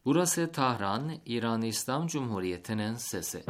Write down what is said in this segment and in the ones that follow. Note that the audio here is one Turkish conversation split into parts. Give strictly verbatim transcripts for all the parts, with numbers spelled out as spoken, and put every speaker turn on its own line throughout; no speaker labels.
Burası Tahran, İran İslam Cumhuriyeti'nin sesi.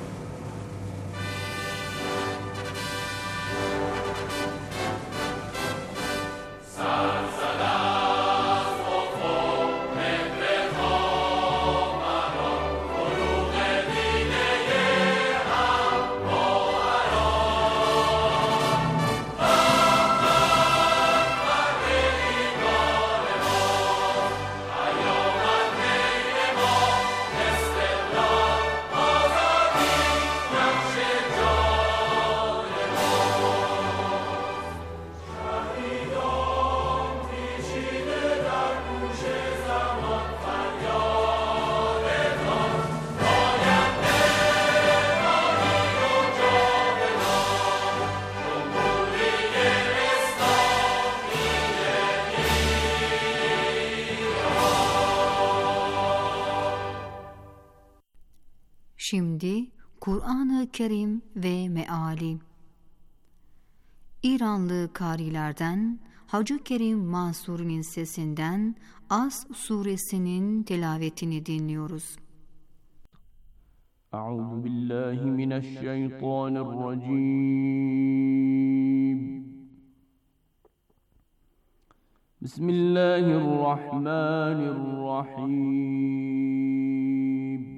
Şimdi Kur'an-ı Kerim ve Meali. İranlı karilerden Hacı Kerim Mansur'un sesinden As suresinin tilavetini dinliyoruz.
Euzu billahi mineşşeytanirracim. Bismillahirrahmanirrahim.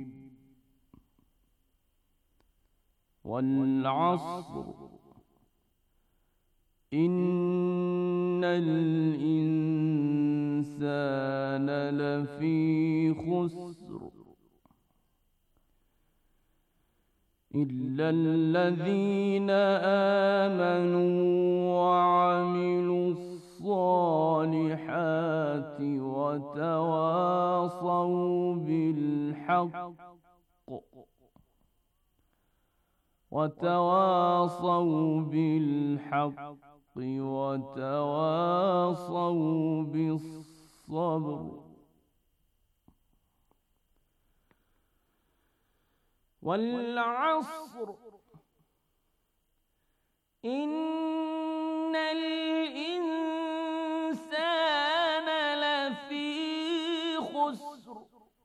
Vel asr. İnnel insâne lefî husr. İllellezîne âmenû ve amilussâlihâti ve tevâsav bilhakk وَتَوَاصَوْا بِالْحَقِّ وَتَوَاصَوْا بِالصَّبْرِ وَالْعَصْرِ إِنَّ الْإِنسَانَ لَفِي خُسْرٍ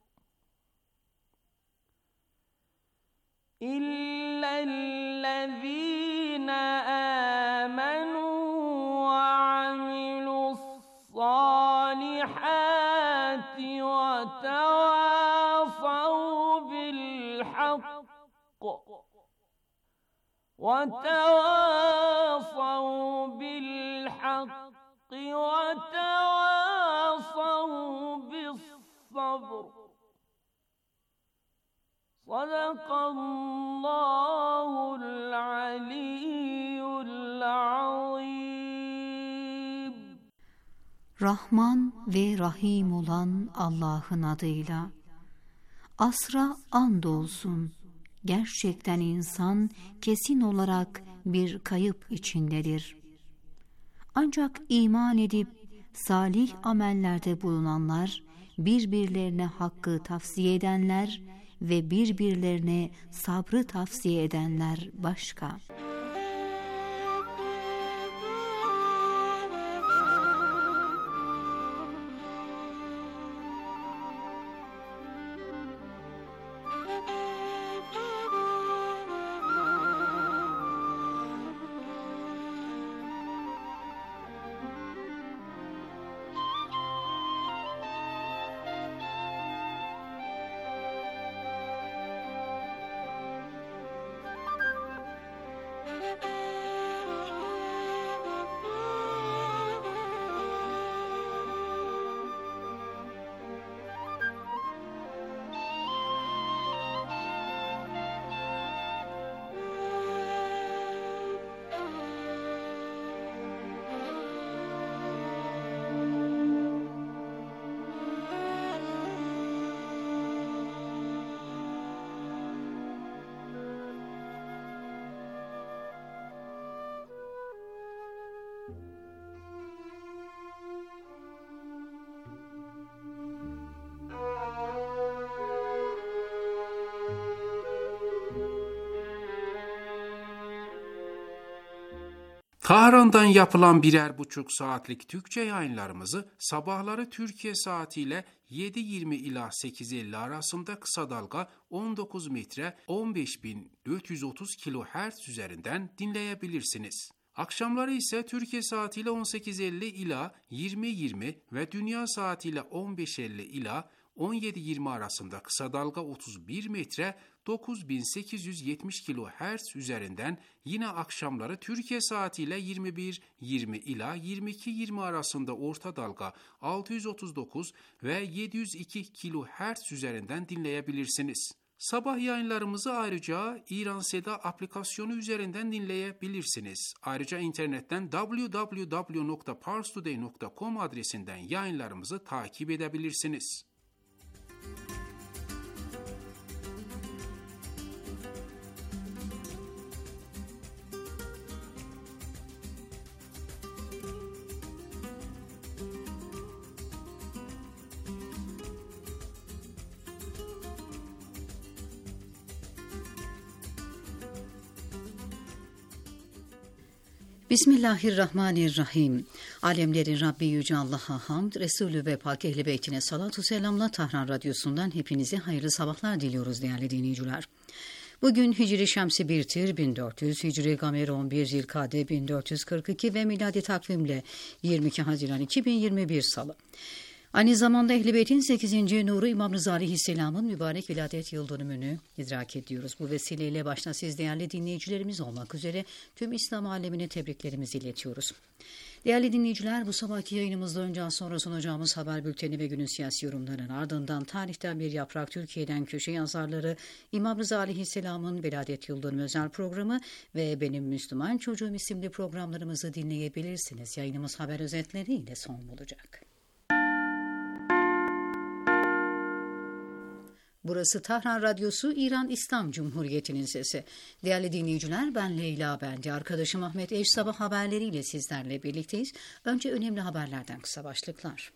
إِلَّا الَّذِينَ آمَنُوا وَعَمِلُوا الصَّالِحَاتِ وَتَوَاصَوْا بِالْحَقِّ وَتَوَاصَوْا بِالْحَقِّ وَتَوَاصَوْا بِالصَّبْرِ. Sadakallahul aliyyul azim.
Rahman ve Rahim olan Allah'ın adıyla. Asra andolsun. Gerçekten insan kesin olarak bir kayıp içindedir. Ancak iman edip salih amellerde bulunanlar, birbirlerine hakkı tavsiye edenler ve birbirlerine sabrı tavsiye edenler başka.
Tahran'dan yapılan birer buçuk saatlik Türkçe yayınlarımızı sabahları Türkiye saatiyle yedi yirmi ila sekiz elli arasında, kısa dalga on dokuz metre on beş bin dört yüz otuz kilohertz üzerinden dinleyebilirsiniz. Akşamları ise Türkiye saatiyle on sekiz elli ila yirmi yirmi ve dünya saatiyle on beş elli ila on yedi yirmi arasında kısa dalga otuz bir metre dokuz bin sekiz yüz yetmiş kilohertz üzerinden, yine akşamları Türkiye saatiyle yirmi bir yirmi ila yirmi iki yirmi arasında orta dalga altı yüz otuz dokuz ve yedi yüz iki kilohertz üzerinden dinleyebilirsiniz. Sabah yayınlarımızı ayrıca İran Seda aplikasyonu üzerinden dinleyebilirsiniz. Ayrıca internetten double-u double-u double-u nokta parstoday nokta com adresinden yayınlarımızı takip edebilirsiniz.
Bismillahirrahmanirrahim. Alemlerin Rabbi Yüce Allah'a hamd, Resulü ve Pak Ehl-i Beytine salatu selamla Tahran Radyosu'ndan hepinize hayırlı sabahlar diliyoruz değerli dinleyiciler. Bugün Hicri Şemsi bir Tir bin dört yüz, Hicri Gameri on bir Zilkade bin dört yüz kırk iki ve miladi takvimle yirmi iki Haziran iki bin yirmi bir Salı. Aynı zamanda Ehl-i Beyt'in sekizinci nuru İmam Rıza Aleyhisselam'ın mübarek viladet yıl dönümünü idrak ediyoruz. Bu vesileyle başta siz değerli dinleyicilerimiz olmak üzere tüm İslam alemine tebriklerimizi iletiyoruz. Değerli dinleyiciler, bu sabahki yayınımızda önce az sonra sunacağımız haber bülteni ve günün siyasi yorumlarının ardından tarihten bir yaprak Türkiye'den köşe yazarları, İmam Rıza Aleyhisselam'ın viladet yıl dönümü özel programı ve Benim Müslüman Çocuğum isimli programlarımızı dinleyebilirsiniz. Yayınımız haber özetleriyle son bulacak. Burası Tahran Radyosu, İran İslam Cumhuriyeti'nin sesi. Değerli dinleyiciler, ben Leyla Bendi, arkadaşım Ahmet Eş sabah haberleriyle sizlerle birlikteyiz. Önce önemli haberlerden kısa başlıklar.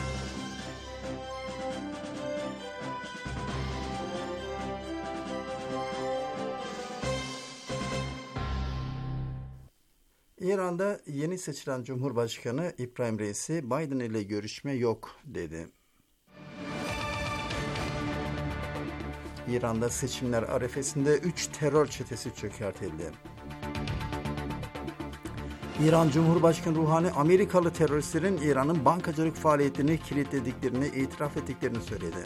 İran'da yeni seçilen Cumhurbaşkanı İbrahim Reisi, Biden ile görüşme yok dedi. İran'da seçimler arefesinde üç terör çetesi çökertildi. İran Cumhurbaşkanı Ruhani, Amerikalı teröristlerin İran'ın bankacılık faaliyetlerini kilitlediklerini itiraf ettiklerini söyledi.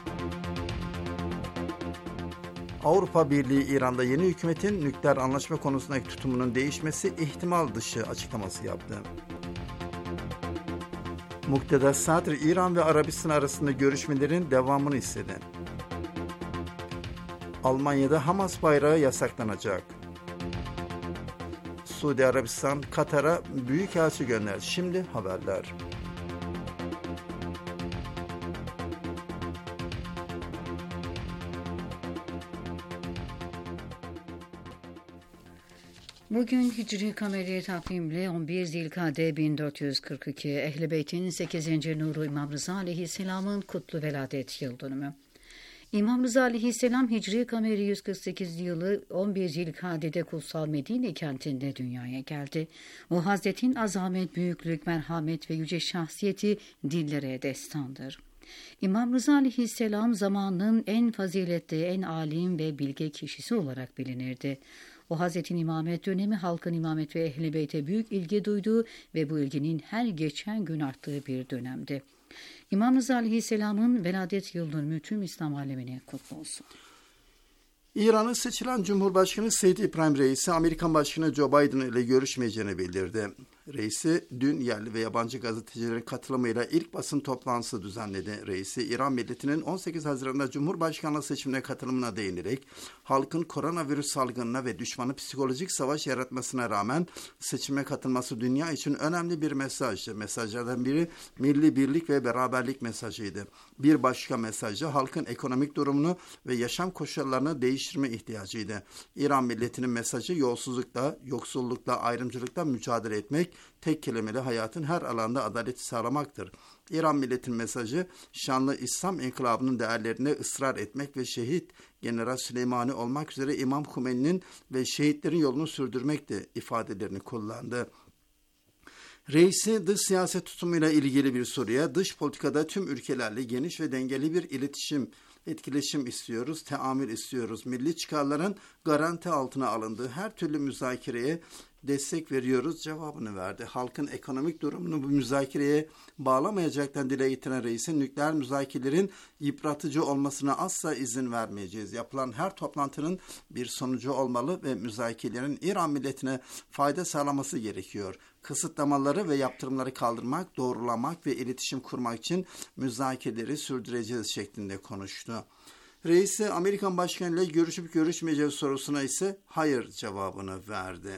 Avrupa Birliği, İran'da yeni hükümetin nükleer anlaşma konusundaki tutumunun değişmesi ihtimal dışı açıklaması yaptı. Muktedar Sadr, İran ve Arabistan arasında görüşmelerin devamını istedi. Almanya'da Hamas bayrağı yasaklanacak. Suudi Arabistan, Katar'a büyükelçi gönderdi. Şimdi haberler.
Bugün Hicri Kameri takvimle on bir Zilkade bin dört yüz kırk iki, Ehl-i Beyt'in sekizinci nuru İmam Rıza Aleyhisselam'ın kutlu veladet yıl dönümü. İmam Rıza Aleyhisselam Hicri Kameri yüz kırk sekiz yılı on bir Zilkade'de kutsal Medine kentinde dünyaya geldi. O Hazretin azamet, büyüklük, merhamet ve yüce şahsiyeti dillere destandır. İmam Rıza Aleyhisselam zamanının en faziletli, en alim ve bilge kişisi olarak bilinirdi. O Hazretin imamet dönemi halkın imamet ve Ehl-i Beyt'e büyük ilgi duyduğu ve bu ilginin her geçen gün arttığı bir dönemdi. İmam Rıza Aleyhisselam'ın veladet yıl dönümü tüm İslam alemine kutlu olsun.
İran'ın seçilen Cumhurbaşkanı Seyyid İbrahim Reisi, Amerikan Başkanı Joe Biden ile görüşmeyeceğini bildirdi. Reisi, dün yerli ve yabancı gazetecilerin katılımıyla ilk basın toplantısı düzenledi. Reisi, İran milletinin on sekiz Haziran'da Cumhurbaşkanlığı seçimine katılımına değinerek, halkın koronavirüs salgınına ve düşmanı psikolojik savaş yaratmasına rağmen seçime katılması dünya için önemli bir mesajdı. Mesajlardan biri milli birlik ve beraberlik mesajıydı. Bir başka mesajı halkın ekonomik durumunu ve yaşam koşullarını değiştirme ihtiyacıydı. İran milletinin mesajı yolsuzlukla, yoksullukla, ayrımcılıkla mücadele etmek, tek kelimeyle hayatın her alanda adaleti sağlamaktır. İran milletinin mesajı şanlı İslam inkılabının değerlerine ısrar etmek ve şehit General Süleymani olmak üzere İmam Hümeyni'nin ve şehitlerin yolunu sürdürmekti ifadelerini kullandı. Reisi dış siyaset tutumuyla ilgili bir soruya dış politikada tüm ülkelerle geniş ve dengeli bir iletişim, etkileşim istiyoruz, teamül istiyoruz. Milli çıkarların garanti altına alındığı her türlü müzakereye destek veriyoruz cevabını verdi. Halkın ekonomik durumunu bu müzakereye bağlamayacaktan dile getiren reisin nükleer müzakerelerin yıpratıcı olmasına asla izin vermeyeceğiz. Yapılan her toplantının bir sonucu olmalı ve müzakerelerin İran milletine fayda sağlaması gerekiyor. Kısıtlamaları ve yaptırımları kaldırmak, doğrulamak ve iletişim kurmak için müzakereleri sürdüreceğiz şeklinde konuştu. Reisi Amerikan Başkanı ile görüşüp görüşmeyeceğiz sorusuna ise hayır cevabını verdi.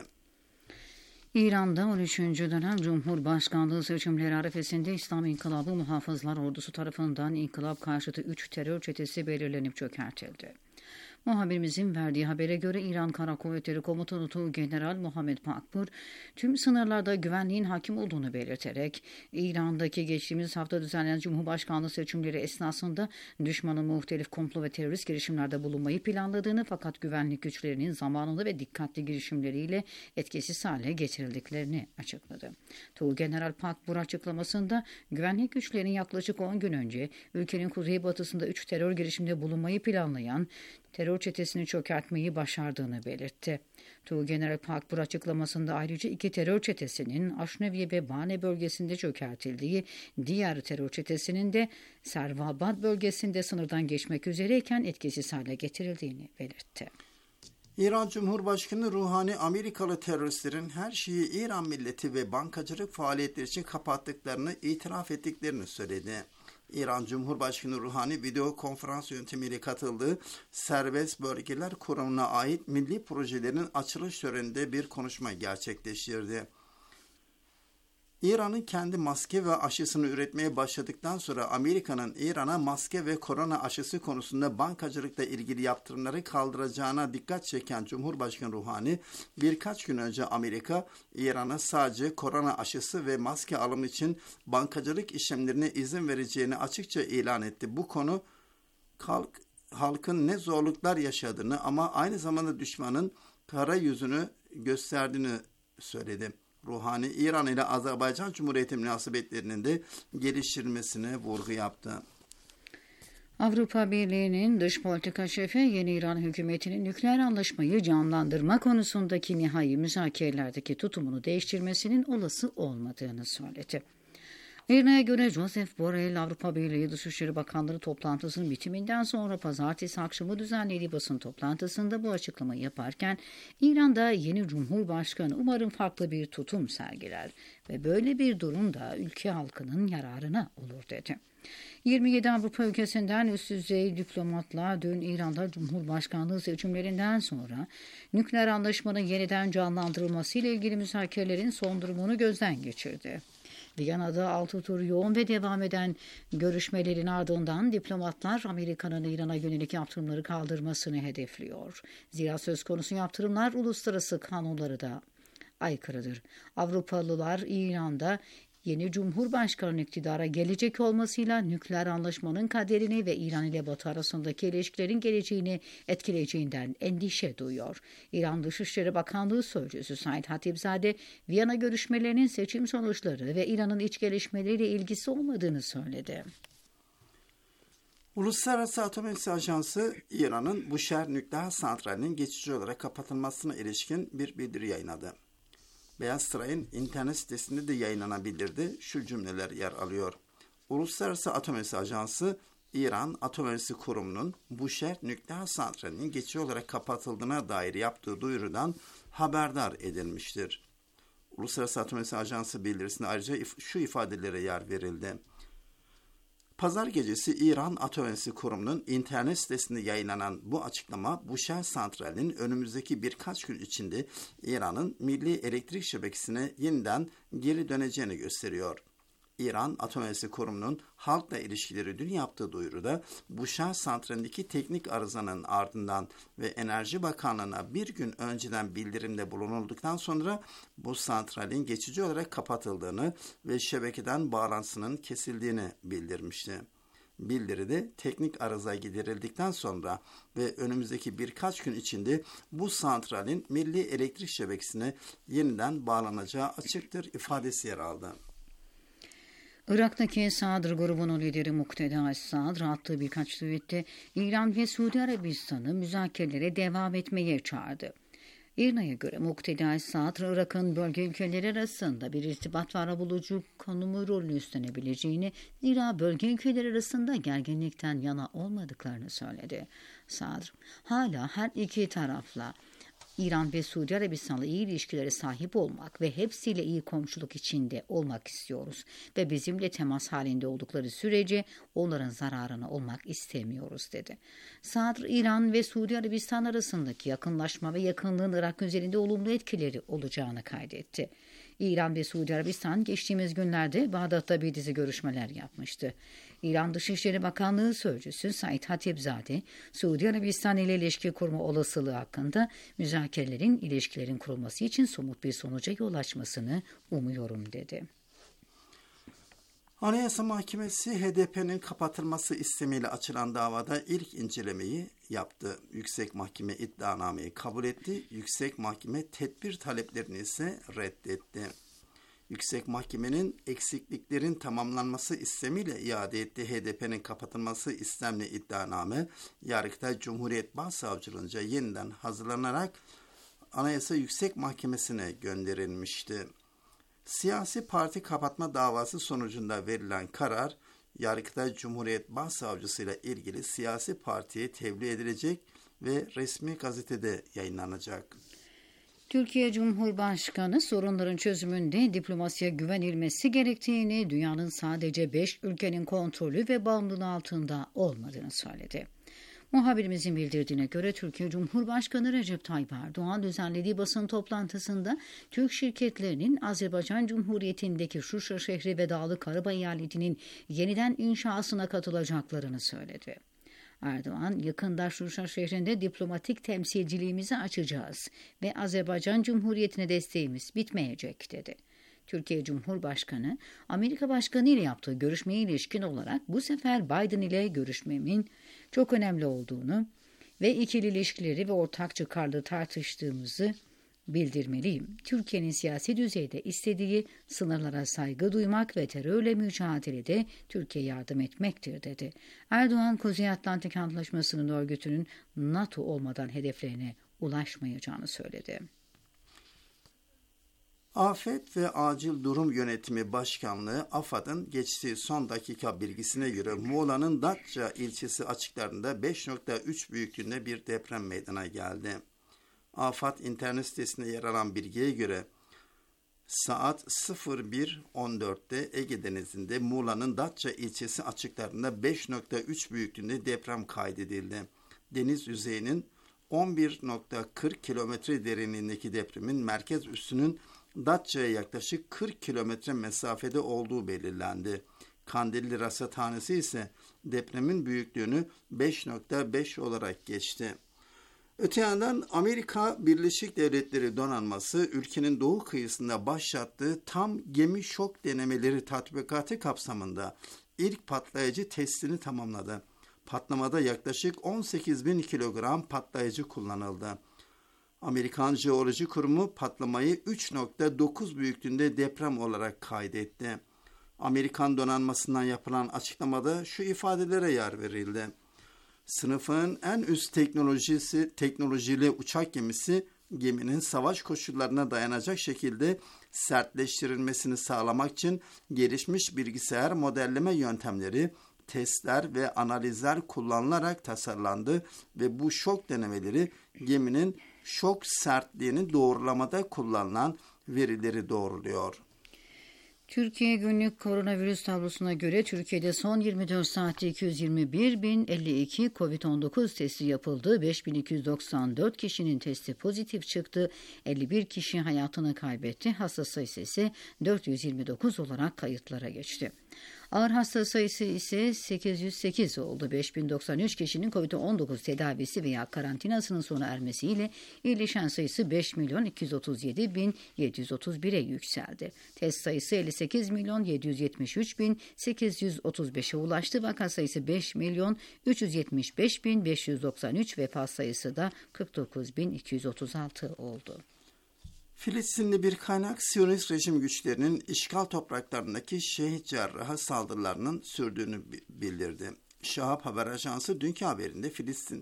İran'da on üçüncü dönem Cumhurbaşkanlığı seçimleri arifesinde İslam İnkılabı Muhafızlar Ordusu tarafından inkılap karşıtı üç terör çetesi belirlenip çökertildi. Muhabirimizin verdiği habere göre İran Kara Kuvvetleri Komutanı Tuğgeneral Muhammed Pakbur tüm sınırlarda güvenliğin hakim olduğunu belirterek İran'daki geçtiğimiz hafta düzenlenen Cumhurbaşkanlığı seçimleri esnasında düşmanın muhtelif komplo ve terörist girişimlerde bulunmayı planladığını fakat güvenlik güçlerinin zamanında ve dikkatli girişimleriyle etkisiz hale getirildiklerini açıkladı. Tuğgeneral Pakbur açıklamasında güvenlik güçlerinin yaklaşık on gün önce ülkenin kuzeybatısında üç terör girişiminde bulunmayı planlayan terör çetesini çökertmeyi başardığını belirtti. Tuğgeneral Pakbur açıklamasında ayrıca iki terör çetesinin Aşneviye ve Bane bölgesinde çökertildiği, diğer terör çetesinin de Servabad bölgesinde sınırdan geçmek üzereyken etkisiz hale getirildiğini belirtti.
İran Cumhurbaşkanı Ruhani, Amerikalı teröristlerin her şeyi İran milleti ve bankacılık faaliyetleri için kapattıklarını itiraf ettiklerini söyledi. İran Cumhurbaşkanı Ruhani video konferans yöntemiyle katıldığı Serbest Bölgeler Kurumu'na ait milli projelerin açılış töreninde bir konuşma gerçekleştirdi. İran'ın kendi maske ve aşısını üretmeye başladıktan sonra Amerika'nın İran'a maske ve korona aşısı konusunda bankacılıkla ilgili yaptırımları kaldıracağına dikkat çeken Cumhurbaşkanı Ruhani, birkaç gün önce Amerika, İran'a sadece korona aşısı ve maske alımı için bankacılık işlemlerine izin vereceğini açıkça ilan etti. Bu konu halk, halkın ne zorluklar yaşadığını ama aynı zamanda düşmanın kara yüzünü gösterdiğini söyledi. Ruhani, İran ile Azerbaycan Cumhuriyeti münasebetlerinin de geliştirilmesine vurgu yaptı.
Avrupa Birliği'nin dış politika şefi yeni İran hükümetinin nükleer anlaşmayı canlandırma konusundaki nihai müzakerelerdeki tutumunu değiştirmesinin olası olmadığını söyledi. İran'a göre Josep Borrell, Avrupa Birliği Dışişleri Bakanları toplantısının bitiminden sonra pazartesi akşamı düzenlediği basın toplantısında bu açıklamayı yaparken İran'da yeni Cumhurbaşkanı umarım farklı bir tutum sergiler ve böyle bir durum da ülke halkının yararına olur dedi. yirmi yedi Avrupa ülkesinden üst düzey diplomatla dün İran'da Cumhurbaşkanlığı seçimlerinden sonra nükleer anlaşmanın yeniden canlandırılması ile ilgili müzakerelerin son durumunu gözden geçirdi. Viyana'da altı tur yoğun ve devam eden görüşmelerin ardından diplomatlar Amerika'nın İran'a yönelik yaptırımları kaldırmasını hedefliyor. Zira söz konusu yaptırımlar uluslararası kanunlara da aykırıdır. Avrupalılar İran'da yeni Cumhurbaşkanı iktidara gelecek olmasıyla nükleer anlaşmanın kaderini ve İran ile Batı arasındaki ilişkilerin geleceğini etkileyeceğinden endişe duyuyor. İran Dışişleri Bakanlığı Sözcüsü Said Hatibzade, Viyana görüşmelerinin seçim sonuçları ve İran'ın iç gelişmeleriyle ilgisi olmadığını söyledi.
Uluslararası Atom Enerjisi Ajansı, İran'ın Bushehr nükleer santralinin geçici olarak kapatılmasına ilişkin bir bildiri yayınladı. Beyaz Saray'ın internet sitesinde de yayınlanan bildiride şu cümleler yer alıyor. Uluslararası Atom Enerjisi Ajansı, İran Atom Enerjisi Kurumu'nun Bushehr nükleer santralinin geçici olarak kapatıldığına dair yaptığı duyurudan haberdar edilmiştir. Uluslararası Atom Enerjisi Ajansı bildirisinde ayrıca if- şu ifadelere yer verildi. Pazar gecesi İran Atom Enerjisi Kurumu'nun internet sitesinde yayınlanan bu açıklama, Bushehr santralinin önümüzdeki birkaç gün içinde İran'ın milli elektrik şebekesine yeniden geri döneceğini gösteriyor. İran Atom Enerjisi Kurumu'nun halkla ilişkileri dün yaptığı duyuruda Bushehr santralindeki teknik arızanın ardından ve Enerji Bakanlığı'na bir gün önceden bildirimde bulunulduktan sonra bu santralin geçici olarak kapatıldığını ve şebekeden bağlantısının kesildiğini bildirmişti. Bildiride teknik arıza giderildikten sonra ve önümüzdeki birkaç gün içinde bu santralin milli elektrik şebekesine yeniden bağlanacağı açıktır ifadesi yer aldı.
Irak'taki Sadr grubunun lideri Mukteda Es-Sadr attığı birkaç tweette İran ve Suudi Arabistan'ı müzakerelere devam etmeye çağırdı. İRNA'ya göre Mukteda Es-Sadr, Irak'ın bölge ülkeleri arasında bir irtibat ve arabulucu konumu rolünü üstlenebileceğini, zira bölge ülkeleri arasında gerginlikten yana olmadıklarını söyledi. Sadr, hala her iki tarafla İran ve Suudi Arabistan'la iyi ilişkilere sahip olmak ve hepsiyle iyi komşuluk içinde olmak istiyoruz ve bizimle temas halinde oldukları sürece onların zararına olmak istemiyoruz dedi. Sadr, İran ve Suudi Arabistan arasındaki yakınlaşma ve yakınlığın Irak üzerinde olumlu etkileri olacağını kaydetti. İran ve Suudi Arabistan geçtiğimiz günlerde Bağdat'ta bir dizi görüşmeler yapmıştı. İran Dışişleri Bakanlığı Sözcüsü Said Hatipzade, Suudi Arabistan ile ilişki kurma olasılığı hakkında müzakerelerin ilişkilerin kurulması için somut bir sonuca yol açmasını umuyorum dedi.
Anayasa Mahkemesi H D P'nin kapatılması istemiyle açılan davada ilk incelemeyi yaptı. Yüksek Mahkeme iddianameyi kabul etti. Yüksek Mahkeme tedbir taleplerini ise reddetti. Yüksek Mahkemenin eksikliklerin tamamlanması istemiyle iade ettiği H D P'nin kapatılması istemli iddianame Yargıtay Cumhuriyet Başsavcılığınca yeniden hazırlanarak Anayasa Yüksek Mahkemesi'ne gönderilmişti. Siyasi parti kapatma davası sonucunda verilen karar, Yargıtay Cumhuriyet Başsavcısı ile ilgili siyasi partiye tebliğ edilecek ve resmi gazetede yayınlanacak.
Türkiye Cumhurbaşkanı sorunların çözümünde diplomasiye güvenilmesi gerektiğini, dünyanın sadece beş ülkenin kontrolü ve bağımlılığı altında olmadığını söyledi. Muhabirimizin bildirdiğine göre Türkiye Cumhurbaşkanı Recep Tayyip Erdoğan düzenlediği basın toplantısında Türk şirketlerinin Azerbaycan Cumhuriyeti'ndeki Şuşa şehri ve Dağlı Karabağ eyaletinin yeniden inşasına katılacaklarını söyledi. Erdoğan, yakında Şuşa şehrinde diplomatik temsilciliğimizi açacağız ve Azerbaycan Cumhuriyeti'ne desteğimiz bitmeyecek dedi. Türkiye Cumhurbaşkanı, Amerika Başkanı ile yaptığı görüşmeye ilişkin olarak bu sefer Biden ile görüşmemin çok önemli olduğunu ve ikili ilişkileri ve ortak çıkarları tartıştığımızı bildirmeliyim. Türkiye'nin siyasi düzeyde istediği sınırlara saygı duymak ve terörle mücadelede Türkiye'ye yardım etmektir dedi. Erdoğan, Kuzey Atlantik Antlaşması'nın örgütünün NATO olmadan hedeflerine ulaşmayacağını söyledi.
Afet ve Acil Durum Yönetimi Başkanlığı AFAD'ın geçtiği son dakika bilgisine göre Muğla'nın Datça ilçesi açıklarında beş nokta üç büyüklüğünde bir deprem meydana geldi. AFAD internet sitesinde yer alan bilgiye göre saat sıfır bir on dörtte Ege Denizi'nde Muğla'nın Datça ilçesi açıklarında beş nokta üç büyüklüğünde deprem kaydedildi. Deniz yüzeyinin on bir nokta kırk kilometre derinliğindeki depremin merkez üssünün Datça'ya yaklaşık kırk kilometre mesafede olduğu belirlendi. Kandilli Rasathanesi ise depremin büyüklüğünü beş nokta beş olarak geçti. Öte yandan Amerika Birleşik Devletleri donanması ülkenin doğu kıyısında başlattığı tam gemi şok denemeleri tatbikatı kapsamında ilk patlayıcı testini tamamladı. Patlamada yaklaşık on sekiz bin kilogram patlayıcı kullanıldı. Amerikan Jeoloji Kurumu patlamayı üç nokta dokuz büyüklüğünde deprem olarak kaydetti. Amerikan donanmasından yapılan açıklamada şu ifadelere yer verildi. Sınıfın en üst teknolojisi teknolojili uçak gemisi, geminin savaş koşullarına dayanacak şekilde sertleştirilmesini sağlamak için gelişmiş bilgisayar modelleme yöntemleri, testler ve analizler kullanılarak tasarlandı ve bu şok denemeleri geminin şok sertliğini doğrulamada kullanılan verileri doğruluyor.
Türkiye günlük koronavirüs tablosuna göre Türkiye'de son yirmi dört saatte iki yüz yirmi bir bin elli iki kovid on dokuz testi yapıldı. beş bin iki yüz doksan dört kişinin testi pozitif çıktı. elli bir kişi hayatını kaybetti. Hasta sayısı ise dört yüz yirmi dokuz olarak kayıtlara geçti. Ağır hasta sayısı ise sekiz yüz sekiz oldu. beş bin doksan üç kişinin kovid on dokuz tedavisi veya karantinasının sona ermesiyle iyileşen sayısı beş milyon iki yüz otuz yedi bin yedi yüz otuz bire yükseldi. Test sayısı elli sekiz milyon yedi yüz yetmiş üç bin sekiz yüz otuz beşe ulaştı. Vaka sayısı beş milyon üç yüz yetmiş beş bin beş yüz doksan üç, vefat sayısı da kırk dokuz bin iki yüz otuz altı oldu.
Filistinli bir kaynak Siyonist rejim güçlerinin işgal topraklarındaki Şehit Cerrah'a saldırılarının sürdüğünü bildirdi. Şahap Haber Ajansı dünkü haberinde Filistin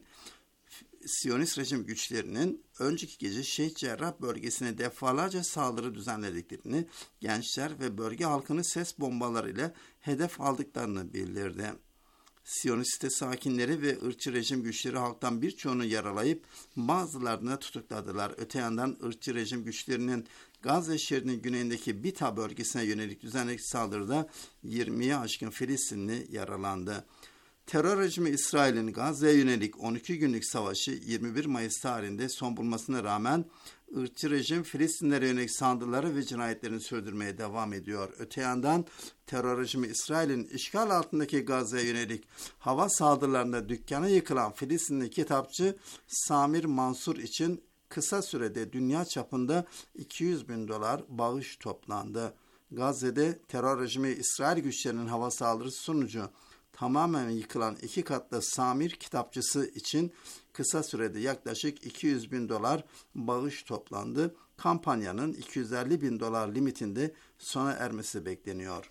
Siyonist rejim güçlerinin önceki gece Şehit Cerrah bölgesine defalarca saldırı düzenlediklerini, gençler ve bölge halkını ses bombalarıyla hedef aldıklarını bildirdi. Siyonist site sakinleri ve ırkçı rejim güçleri halktan birçoğunu yaralayıp bazılarını tutukladılar. Öte yandan ırkçı rejim güçlerinin Gazze şehrinin güneyindeki Bita bölgesine yönelik düzenli saldırıda yirmiye aşkın Filistinli yaralandı. Terör rejimi İsrail'in Gazze'ye yönelik on iki günlük savaşı yirmi bir Mayıs tarihinde son bulmasına rağmen ırkçı rejim Filistinlere yönelik saldırıları ve cinayetlerini sürdürmeye devam ediyor. Öte yandan terör rejimi İsrail'in işgal altındaki Gazze'ye yönelik hava saldırılarında dükkanı yıkılan Filistinli kitapçı Samir Mansur için kısa sürede dünya çapında iki yüz bin dolar bağış toplandı. Gazze'de terör rejimi İsrail güçlerinin hava saldırısı sonucu tamamen yıkılan iki katlı Samir kitapçısı için kısa sürede yaklaşık iki yüz bin dolar bağış toplandı. Kampanyanın iki yüz elli bin dolar limitinde sona ermesi bekleniyor.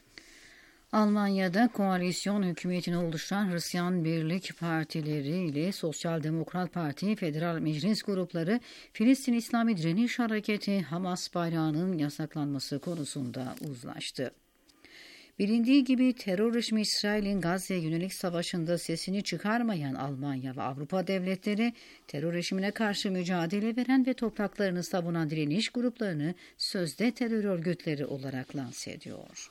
Almanya'da koalisyon hükümetini oluşturan Hristiyan Birlik Partileri ile Sosyal Demokrat Parti, Federal Meclis grupları Filistin İslami Direniş Hareketi Hamas bayrağının yasaklanması konusunda uzlaştı. Bilindiği gibi terör rejimi İsrail'in Gazze'ye yönelik savaşında sesini çıkarmayan Almanya ve Avrupa devletleri, terör rejimine karşı mücadele veren ve topraklarını savunan direniş gruplarını sözde terör örgütleri olarak lanse ediyor.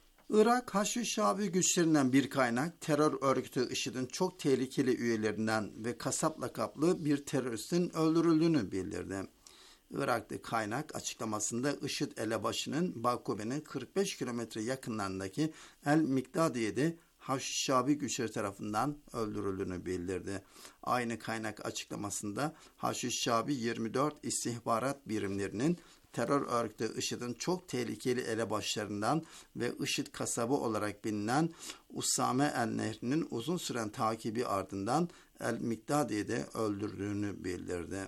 Irak Haçlı Şabi güçlerinden bir kaynak, terör örgütü IŞİD'in çok tehlikeli üyelerinden ve kasap lakaplı bir teröristin öldürüldüğünü bildirdi. Irak'ta kaynak açıklamasında IŞİD elebaşının Bakube'nin kırk beş kilometre yakınlarındaki El Mikdadiye'de Haçlı Şabi güçleri tarafından öldürüldüğünü bildirdi. Aynı kaynak açıklamasında Haçlı Şabi yirmi dört istihbarat birimlerinin terör örgütü IŞİD'in çok tehlikeli elebaşlarından ve IŞİD kasabı olarak bilinen Usame el-Nehri'nin uzun süren takibi ardından El Mikdadiye'de öldürdüğünü bildirdi.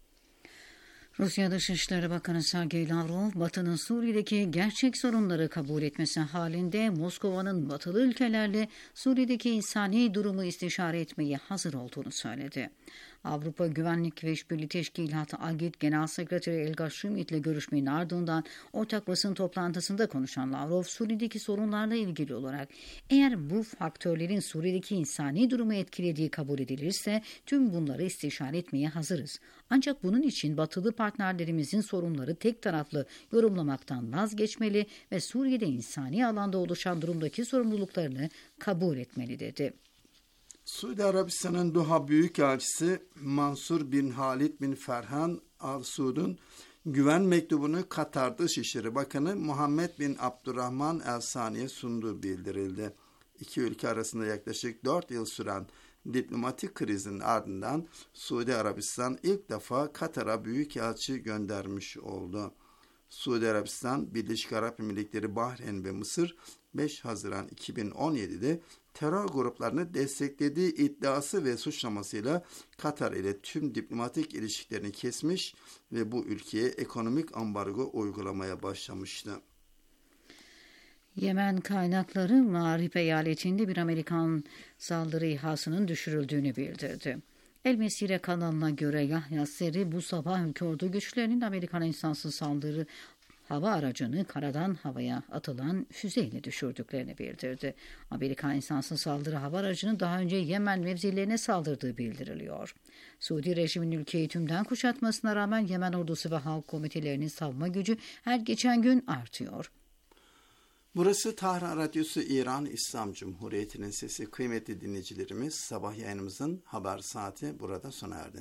Rusya Dışişleri Bakanı Sergey Lavrov, Batı'nın Suriye'deki gerçek sorunları kabul etmesi halinde Moskova'nın Batılı ülkelerle Suriye'deki insani durumu istişare etmeye hazır olduğunu söyledi. Avrupa Güvenlik ve İşbirliği Teşkilatı AGİD Genel Sekreteri Elgar Schmidt ile görüşmenin ardından ortak basın toplantısında konuşan Lavrov, Suriye'deki sorunlarla ilgili olarak eğer bu faktörlerin Suriye'deki insani durumu etkilediği kabul edilirse tüm bunları istişare etmeye hazırız. Ancak bunun için batılı partnerlerimizin sorunları tek taraflı yorumlamaktan vazgeçmeli ve Suriye'de insani alanda oluşan durumdaki sorumluluklarını kabul etmeli dedi.
Suudi Arabistan'ın Doha Büyükelçisi Mansur bin Halid bin Ferhan Al Suud'un güven mektubunu Katar Dışişleri Bakanı Muhammed bin Abdurrahman El Sani'ye sunduğu bildirildi. İki ülke arasında yaklaşık dört yıl süren diplomatik krizin ardından Suudi Arabistan ilk defa Katar'a büyükelçi göndermiş oldu. Suudi Arabistan, Birleşik Arap Emirlikleri, Bahreyn ve Mısır beş Haziran iki bin on yedi'de terör gruplarını desteklediği iddiası ve suçlamasıyla Katar ile tüm diplomatik ilişkilerini kesmiş ve bu ülkeye ekonomik ambargo uygulamaya başlamıştı.
Yemen kaynakları Mağrip eyaletinde bir Amerikan saldırı İHA'sının düşürüldüğünü bildirdi. El Mesire kanalına göre Yahya Seri bu sabah ülke ordu güçlerinin Amerikan insansız saldırı hava aracını karadan havaya atılan füzeyle düşürdüklerini bildirdi. Amerikan insansız saldırı hava aracının daha önce Yemen mevzilerine saldırdığı bildiriliyor. Suudi rejimin ülkeyi tümden kuşatmasına rağmen Yemen ordusu ve halk komitelerinin savunma gücü her geçen gün artıyor.
Burası Tahran Radyosu İran İslam Cumhuriyeti'nin sesi. Kıymetli dinleyicilerimiz, sabah yayınımızın haber saati burada sona erdi.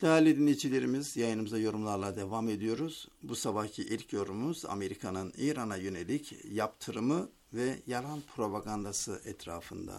Değerli dinleyicilerimiz, yayınımıza yorumlarla devam ediyoruz. Bu sabahki ilk yorumumuz Amerika'nın İran'a yönelik yaptırımı ve yalan propagandası etrafında.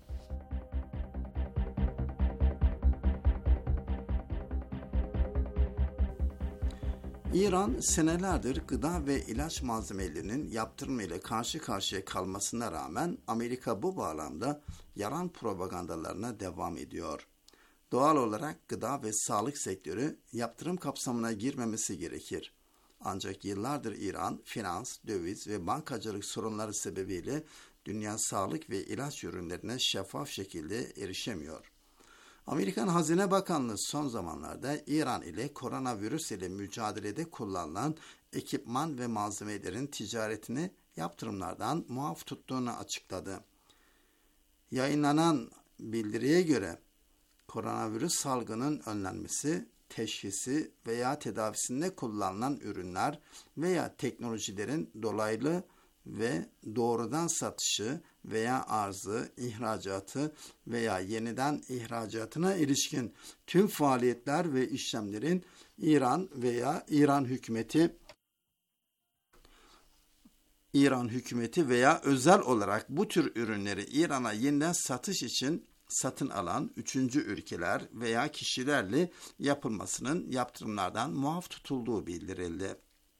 İran senelerdir gıda ve ilaç malzemelerinin yaptırımı ile karşı karşıya kalmasına rağmen Amerika bu bağlamda yalan propagandalarına devam ediyor. Doğal olarak gıda ve sağlık sektörü yaptırım kapsamına girmemesi gerekir. Ancak yıllardır İran, finans, döviz ve bankacılık sorunları sebebiyle dünya sağlık ve ilaç ürünlerine şeffaf şekilde erişemiyor. Amerikan Hazine Bakanlığı son zamanlarda İran ile koronavirüs ile mücadelede kullanılan ekipman ve malzemelerin ticaretini yaptırımlardan muaf tuttuğunu açıkladı. Yayınlanan bildiriye göre koronavirüs salgının önlenmesi, teşhisi veya tedavisinde kullanılan ürünler veya teknolojilerin dolaylı ve doğrudan satışı veya arzı, ihracatı veya yeniden ihracatına ilişkin tüm faaliyetler ve işlemlerin İran veya İran hükümeti İran hükümeti veya özel olarak bu tür ürünleri İran'a yeniden satış için satın alan üçüncü ülkeler veya kişilerle yapılmasının yaptırımlardan muaf tutulduğu bildirildi.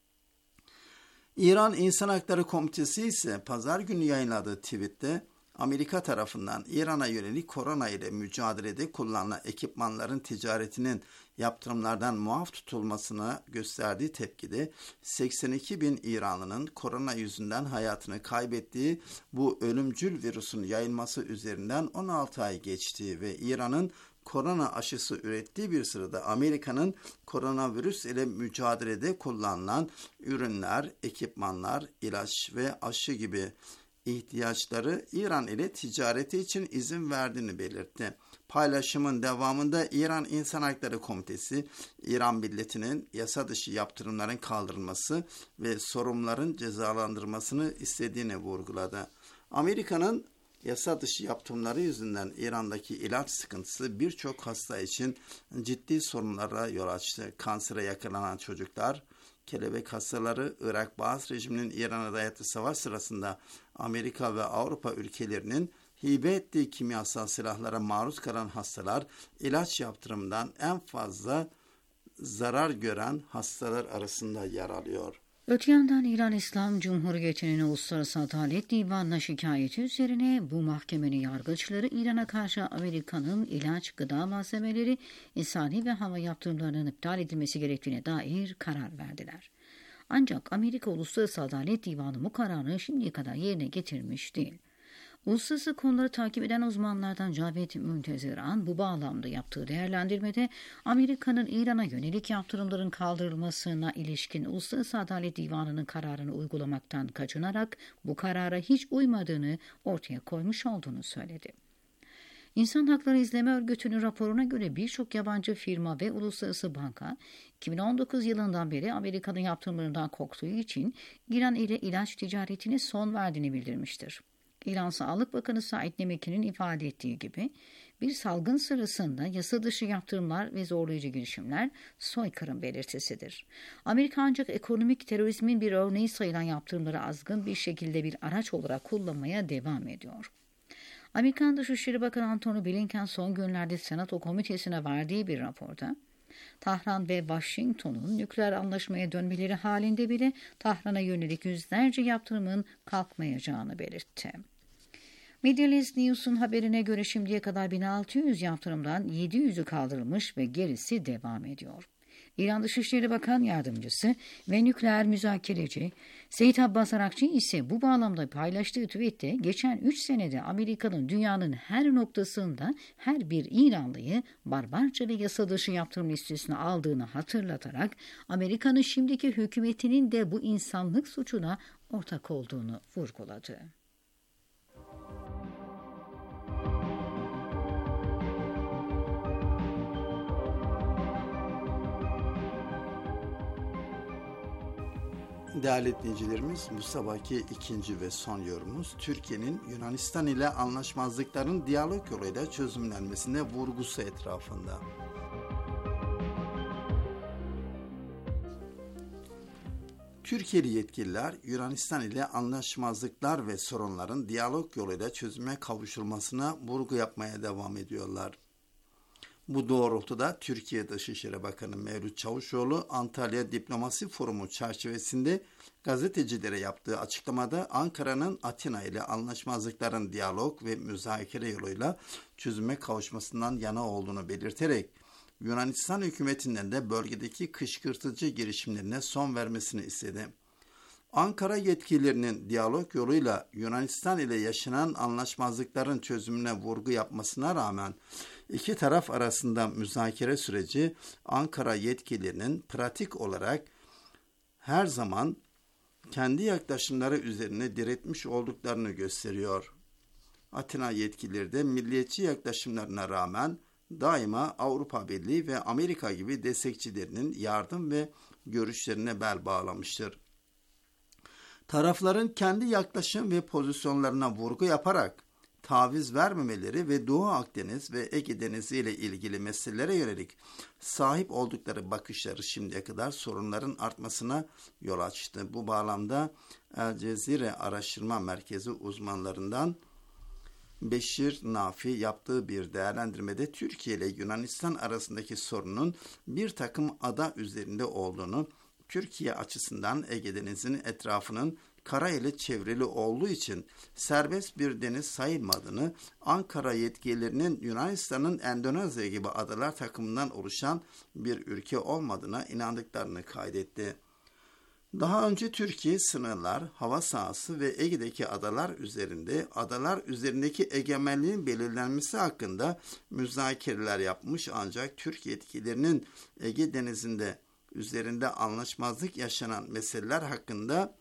İran İnsan Hakları Komitesi ise pazar günü yayınladığı tweette Amerika tarafından İran'a yönelik korona ile mücadelede kullanılan ekipmanların ticaretinin yaptırımlardan muaf tutulmasına gösterdiği tepkide seksen iki bin İranlı'nın korona yüzünden hayatını kaybettiği bu ölümcül virüsün yayılması üzerinden on altı ay geçtiği ve İran'ın korona aşısı ürettiği bir sırada Amerika'nın koronavirüs ile mücadelede kullanılan ürünler, ekipmanlar, ilaç ve aşı gibi ihtiyaçları İran ile ticareti için izin verdiğini belirtti. Paylaşımın devamında İran İnsan Hakları Komitesi, İran milletinin yasa dışı yaptırımların kaldırılması ve sorumluların cezalandırılmasını istediğini vurguladı. Amerika'nın yasa dışı yaptırımları yüzünden İran'daki ilaç sıkıntısı birçok hasta için ciddi sorunlara yol açtı. Kansere yakalanan çocuklar, kelebek hastaları, Irak Baas rejiminin İran'a dayattığı savaş sırasında Amerika ve Avrupa ülkelerinin hibe ettiği kimyasal silahlara maruz kalan hastalar, ilaç yaptırımından en fazla zarar gören hastalar arasında yer alıyor.
Öte yandan İran İslam Cumhuriyeti'nin Uluslararası Adalet Divanı'na şikayeti üzerine bu mahkemenin yargıçları İran'a karşı Amerika'nın ilaç, gıda malzemeleri, insani ve hava yaptırımlarının iptal edilmesi gerektiğine dair karar verdiler. Ancak Amerika Uluslararası Adalet Divanı bu kararı şimdiye kadar yerine getirmiş değil. Uluslararası konuları takip eden uzmanlardan Cavit Münteziran bu bağlamda yaptığı değerlendirmede Amerika'nın İran'a yönelik yaptırımların kaldırılmasına ilişkin Uluslararası Adalet Divanı'nın kararını uygulamaktan kaçınarak bu karara hiç uymadığını ortaya koymuş olduğunu söyledi. İnsan Hakları İzleme Örgütü'nün raporuna göre birçok yabancı firma ve uluslararası banka iki bin on dokuz yılından beri Amerika'nın yaptırımlarından korktuğu için İran ile ilaç ticaretine son verdiğini bildirmiştir. İran Sağlık Bakanı Said Nemeki'nin ifade ettiği gibi bir salgın sırasında yasa dışı yaptırımlar ve zorlayıcı girişimler soykırım belirtisidir. Amerika ancak ekonomik terörizmin bir örneği sayılan yaptırımları azgın bir şekilde bir araç olarak kullanmaya devam ediyor. Amerikan Dışişleri Bakanı Antony Blinken son günlerde Senato Komitesi'ne verdiği bir raporda, Tahran ve Washington'un nükleer anlaşmaya dönmeleri halinde bile Tahran'a yönelik yüzlerce yaptırımın kalkmayacağını belirtti. Middle East News'un haberine göre şimdiye kadar bin altı yüz yaptırımdan yedi yüzü kaldırılmış ve gerisi devam ediyor. İran Dışişleri Bakan Yardımcısı ve nükleer müzakereci Seyit Abbas Arakçı ise bu bağlamda paylaştığı tweette geçen üç senede Amerika'nın dünyanın her noktasında her bir İranlıyı barbarca ve yasa dışı yaptırım listesine aldığını hatırlatarak Amerika'nın şimdiki hükümetinin de bu insanlık suçuna ortak olduğunu vurguladı.
Değerli dinleyicilerimiz, bu sabahki ikinci ve son yorumumuz Türkiye'nin Yunanistan ile anlaşmazlıkların diyalog yoluyla çözümlenmesine vurgusu etrafında. Türkiye'li yetkililer Yunanistan ile anlaşmazlıklar ve sorunların diyalog yoluyla çözüme kavuşulmasına vurgu yapmaya devam ediyorlar. Bu doğrultuda Türkiye Dışişleri Bakanı Mevlüt Çavuşoğlu Antalya Diplomasi Forumu çerçevesinde gazetecilere yaptığı açıklamada Ankara'nın Atina ile anlaşmazlıkların diyalog ve müzakere yoluyla çözüme kavuşmasından yana olduğunu belirterek Yunanistan hükümetinden de bölgedeki kışkırtıcı girişimlerine son vermesini istedi. Ankara yetkililerinin diyalog yoluyla Yunanistan ile yaşanan anlaşmazlıkların çözümüne vurgu yapmasına rağmen iki taraf arasında müzakere süreci Ankara yetkililerinin pratik olarak her zaman kendi yaklaşımları üzerine diretmiş olduklarını gösteriyor. Atina yetkilileri de milliyetçi yaklaşımlarına rağmen daima Avrupa Birliği ve Amerika gibi destekçilerinin yardım ve görüşlerine bel bağlamıştır. Tarafların kendi yaklaşım ve pozisyonlarına vurgu yaparak taviz vermemeleri ve Doğu Akdeniz ve Ege Denizi ile ilgili meselelere yönelik sahip oldukları bakışları şimdiye kadar sorunların artmasına yol açtı. Bu bağlamda El Cezire Araştırma Merkezi uzmanlarından Beşir Nafi yaptığı bir değerlendirmede Türkiye ile Yunanistan arasındaki sorunun bir takım ada üzerinde olduğunu, Türkiye açısından Ege Denizi'nin etrafının kara ile çevrili olduğu için serbest bir deniz sayılmadığını, Ankara yetkililerinin Yunanistan'ın Endonezya gibi adalar takımından oluşan bir ülke olmadığına inandıklarını kaydetti. Daha önce Türkiye sınırlar, hava sahası ve Ege'deki adalar üzerinde adalar üzerindeki egemenliğin belirlenmesi hakkında müzakereler yapmış ancak Türk yetkililerinin Ege Denizi'nde üzerinde anlaşmazlık yaşanan meseleler hakkında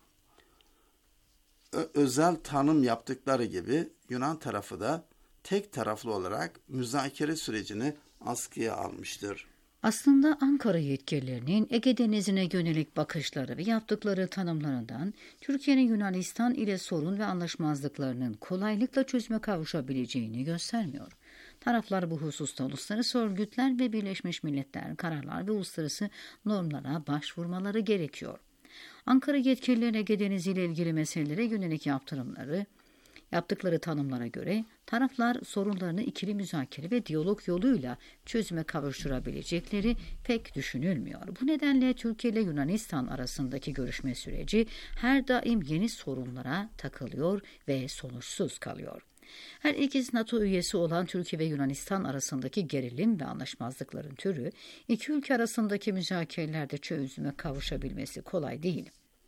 ö- özel tanım yaptıkları gibi Yunan tarafı da tek taraflı olarak müzakere sürecini askıya almıştır.
Aslında Ankara yetkililerinin Ege Denizi'ne yönelik bakışları ve yaptıkları tanımlarından Türkiye'nin Yunanistan ile sorun ve anlaşmazlıklarının kolaylıkla çözüme kavuşabileceğini göstermiyor. Taraflar bu hususta uluslararası örgütler ve Birleşmiş Milletler kararlar ve uluslararası normlara başvurmaları gerekiyor. Ankara yetkilileri Ege Denizi ile ilgili meselelere yönelik yaptırımları, yaptıkları tanımlara göre taraflar sorunlarını ikili müzakere ve diyalog yoluyla çözüme kavuşturabilecekleri pek düşünülmüyor. Bu nedenle Türkiye ile Yunanistan arasındaki görüşme süreci her daim yeni sorunlara takılıyor ve sonuçsuz kalıyor. Her ikisi NATO üyesi olan Türkiye ve Yunanistan arasındaki gerilim ve anlaşmazlıkların türü, iki ülke arasındaki müzakerelerde çözüme kavuşabilmesi kolay değil.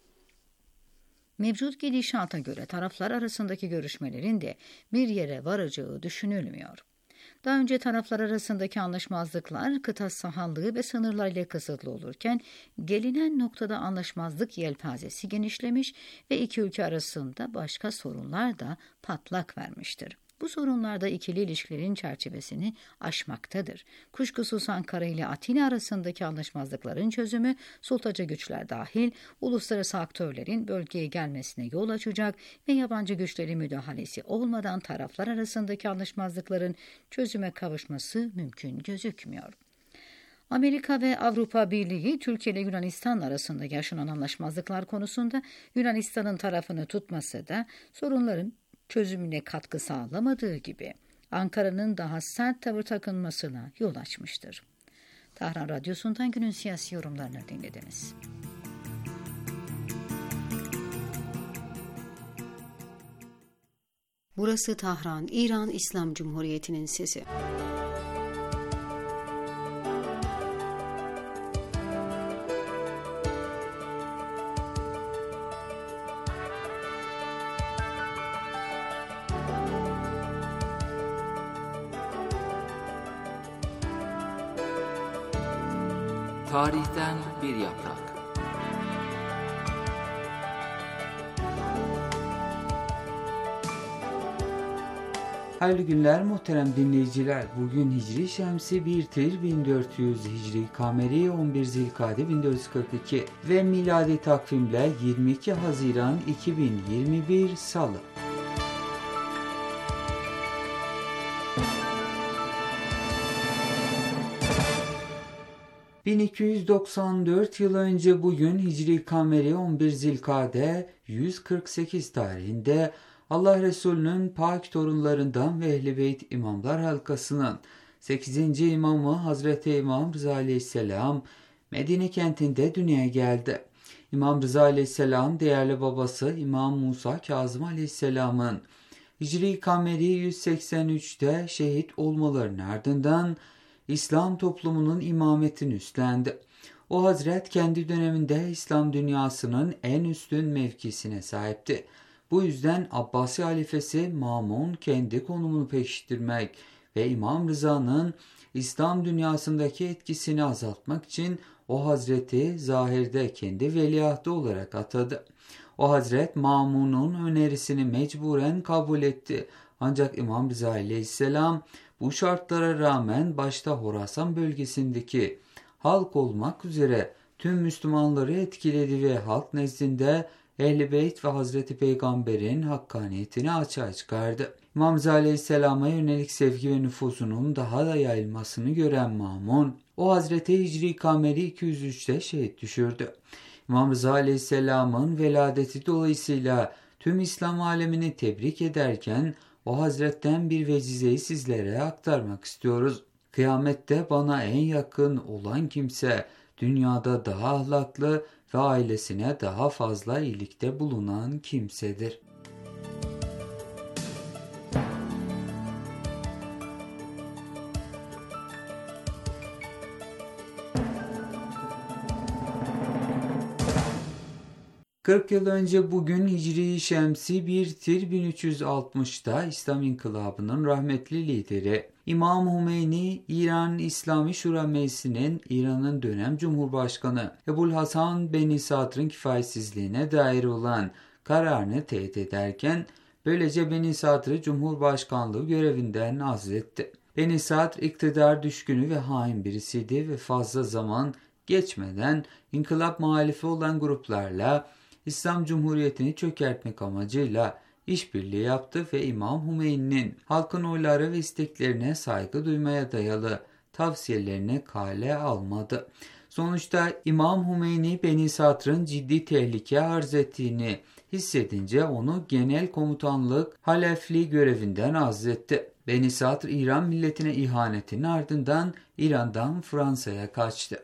Mevcut gidişata göre taraflar arasındaki görüşmelerin de bir yere varacağı düşünülmüyor. Daha önce taraflar arasındaki anlaşmazlıklar kıta sahanlığı ve sınırlarıyla kısıtlı olurken gelinen noktada anlaşmazlık yelpazesi genişlemiş ve iki ülke arasında başka sorunlar da patlak vermiştir. Bu sorunlar da ikili ilişkilerin çerçevesini aşmaktadır. Kuşkusuz Ankara ile Atina arasındaki anlaşmazlıkların çözümü sultacı güçler dahil uluslararası aktörlerin bölgeye gelmesine yol açacak ve yabancı güçlerin müdahalesi olmadan taraflar arasındaki anlaşmazlıkların çözüme kavuşması mümkün gözükmüyor. Amerika ve Avrupa Birliği, Türkiye ile Yunanistan arasında yaşanan anlaşmazlıklar konusunda Yunanistan'ın tarafını tutmasa da sorunların çözümüne katkı sağlamadığı gibi Ankara'nın daha sert tavır takınmasına yol açmıştır. Tahran Radyosu'ndan günün siyasi yorumlarını dinlediniz. Burası Tahran, İran İslam Cumhuriyeti'nin sesi.
Tarihten bir yaprak.
Hayırlı günler muhterem dinleyiciler. Bugün Hicri Şemsi bir Tir bin dört yüz Hicri Kameri on bir Zilkade bin dört yüz kırk iki ve miladi takvimle yirmi iki Haziran iki bin yirmi bir Salı. bin iki yüz doksan dört yıl önce bugün Hicri kameri on bir Zilkade yüz kırk sekiz tarihinde Allah Resulü'nün pak torunlarından ve Ehl-i Beyt İmamlar halkasının sekizinci imamı Hazreti İmam Rıza Aleyhisselam Medine kentinde dünyaya geldi. İmam Rıza Aleyhisselam değerli babası İmam Musa Kazım Aleyhisselam'ın Hicri kameri yüz seksen üçte şehit olmalarının ardından İslam toplumunun imametini üstlendi. O hazret kendi döneminde İslam dünyasının en üstün mevkisine sahipti. Bu yüzden Abbasi halifesi Mamun kendi konumunu pekiştirmek ve İmam Rıza'nın İslam dünyasındaki etkisini azaltmak için o hazreti zahirde kendi veliahtı olarak atadı. O hazret Mamun'un önerisini mecburen kabul etti. Ancak İmam Rıza Aleyhisselam bu şartlara rağmen başta Horasan bölgesindeki halk olmak üzere tüm Müslümanları etkiledi ve halk nezdinde Ehl-i Beyt ve Hazreti Peygamber'in hakkaniyetini açığa çıkardı. İmam Rıza Aleyhisselam'a yönelik sevgi ve nüfuzunun daha da yayılmasını gören Mamun, o Hazreti Hicri kameri iki yüz üçte şehit düşürdü. İmam Rıza Aleyhisselam'ın veladeti dolayısıyla tüm İslam alemini tebrik ederken o hazretten bir vecizeyi sizlere aktarmak istiyoruz. Kıyamette bana en yakın olan kimse dünyada daha ahlaklı ve ailesine daha fazla iyilikte bulunan kimsedir. kırk yıl önce bugün Hicri Şemsi bir Tir bin üç yüz altmışta İslam İnkılabı'nın rahmetli lideri İmam Hümeyni, İran İslami Şura Meclisi'nin İran'ın dönem Cumhurbaşkanı Ebu'l-Hasan Beni Sadr'ın kifayetsizliğine dair olan kararını teyit ederken böylece Beni Sadr'ı Cumhurbaşkanlığı görevinden azletti. Beni Sadr iktidar düşkünü ve hain birisiydi ve fazla zaman geçmeden inkılap muhalifi olan gruplarla İslam Cumhuriyeti'ni çökertmek amacıyla işbirliği yaptı ve İmam Hümeyni'nin halkın oyları ve isteklerine saygı duymaya dayalı tavsiyelerini kale almadı. Sonuçta İmam Hümeyni Beni Sadr'ın ciddi tehlike arz ettiğini hissedince onu genel komutanlık halefliği görevinden azletti. Beni Sadr İran milletine ihanetinin ardından İran'dan Fransa'ya kaçtı.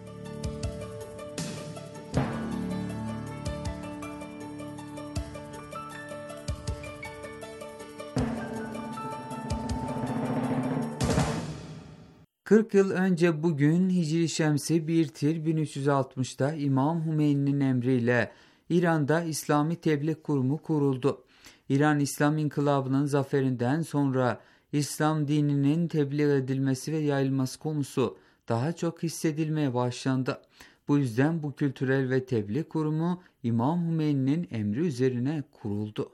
kırk yıl önce bugün Hicri Şemsi bir Tir bin üç yüz altmışta İmam Hümeyni'nin emriyle İran'da İslami Tebliğ Kurumu kuruldu. İran İslam İnkılabı'nın zaferinden sonra İslam dininin tebliğ edilmesi ve yayılması konusu daha çok hissedilmeye başlandı. Bu yüzden bu kültürel ve tebliğ kurumu İmam Hümeyni'nin emri üzerine kuruldu.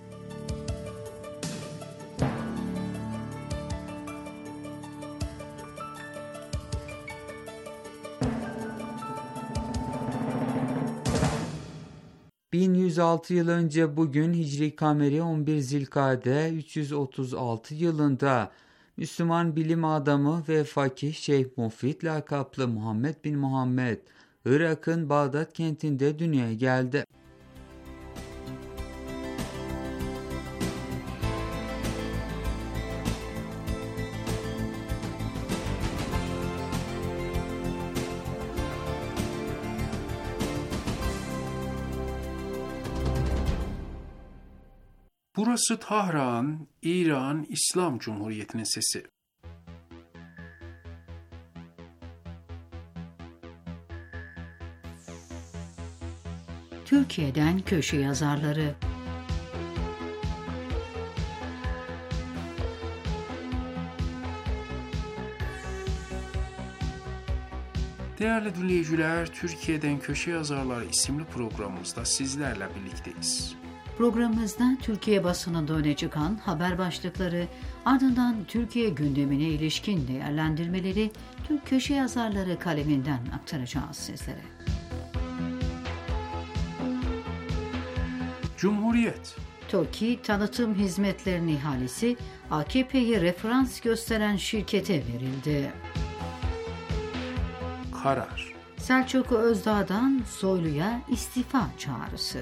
bin yüz altı yıl önce bugün Hicri kameri on bir Zilkade üç yüz otuz altı yılında Müslüman bilim adamı ve fakih Şeyh Mufid lakaplı Muhammed bin Muhammed Irak'ın Bağdat kentinde dünyaya geldi.
Burası Tahran, İran İslam Cumhuriyeti'nin sesi.
Türkiye'den köşe yazarları.
Değerli dinleyiciler, Türkiye'den Köşe Yazarları isimli programımızda sizlerle birlikteyiz.
Programımızda Türkiye basınında öne çıkan haber başlıkları, ardından Türkiye gündemine ilişkin değerlendirmeleri Türk köşe yazarları kaleminden aktaracağız sizlere.
Cumhuriyet.
TOKİ tanıtım hizmetlerinin ihalesi A K P'yi referans gösteren şirkete verildi.
karar.
Selçuk Özdağ'dan Soylu'ya istifa çağrısı.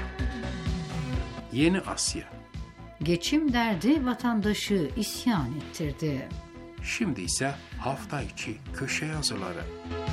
Yeni Asya.
Geçim derdi vatandaşı isyan ettirdi.
Şimdi ise hafta içi köşe yazıları.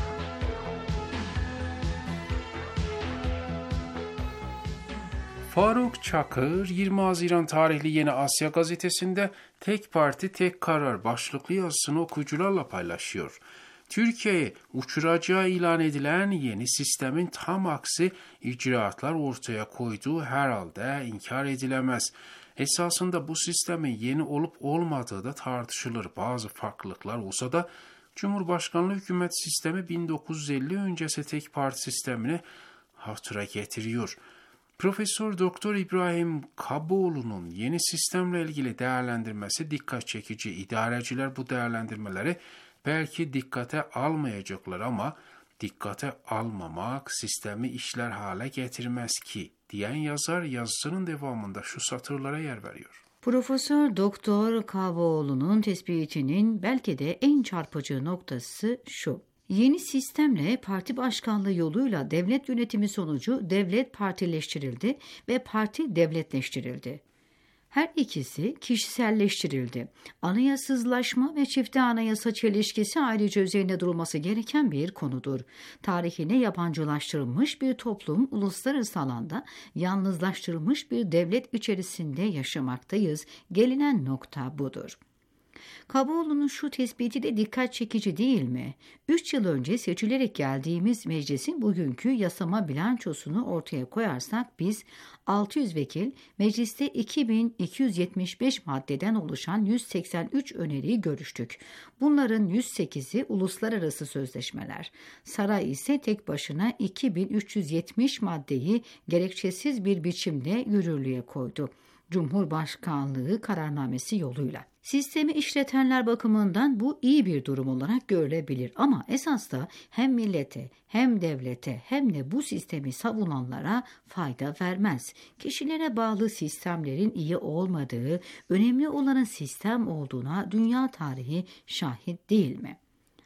Faruk Çakır, yirmi Haziran tarihli Yeni Asya gazetesinde "Tek parti tek karar" başlıklı yazısını okuyucularla paylaşıyor. Türkiye'yi uçuracağı ilan edilen yeni sistemin tam aksi icraatlar ortaya koyduğu herhalde inkar edilemez. Esasında bu sistemin yeni olup olmadığı da tartışılır. Bazı farklılıklar olsa da Cumhurbaşkanlığı hükümet sistemi bin dokuz yüz elli öncesi tek parti sistemini hatıra getiriyor. Profesör Doktor İbrahim Kaboğlu'nun yeni sistemle ilgili değerlendirmesi dikkat çekici. İdareciler bu değerlendirmeleri belki dikkate almayacaklar ama dikkate almamak sistemi işler hale getirmez ki diyen yazar yazısının devamında şu satırlara yer veriyor.
Profesör Doktor Kaboğlu'nun tespitinin belki de en çarpıcı noktası şu: yeni sistemle parti başkanlığı yoluyla devlet yönetimi sonucu devlet partileştirildi ve parti devletleştirildi. Her ikisi kişiselleştirildi. Anayasızlaşma ve çifte anayasa çelişkisi ayrıca üzerinde durulması gereken bir konudur. Tarihine yabancılaştırılmış bir toplum, uluslararası alanda yalnızlaştırılmış bir devlet içerisinde yaşamaktayız. Gelinen nokta budur. Kaboğlu'nun şu tespiti de dikkat çekici değil mi? Üç yıl önce seçilerek geldiğimiz meclisin bugünkü yasama bilançosunu ortaya koyarsak biz altı yüz vekil, mecliste iki bin iki yüz yetmiş beş maddeden oluşan yüz seksen üç öneriyi görüştük. Bunların yüz sekizi uluslararası sözleşmeler. Saray ise tek başına iki bin üç yüz yetmiş maddeyi gerekçesiz bir biçimde yürürlüğe koydu. Cumhurbaşkanlığı kararnamesi yoluyla. Sistemi işletenler bakımından bu iyi bir durum olarak görülebilir ama esas da hem millete hem devlete hem de bu sistemi savunanlara fayda vermez. Kişilere bağlı sistemlerin iyi olmadığı, önemli olanın sistem olduğuna dünya tarihi şahit değil mi?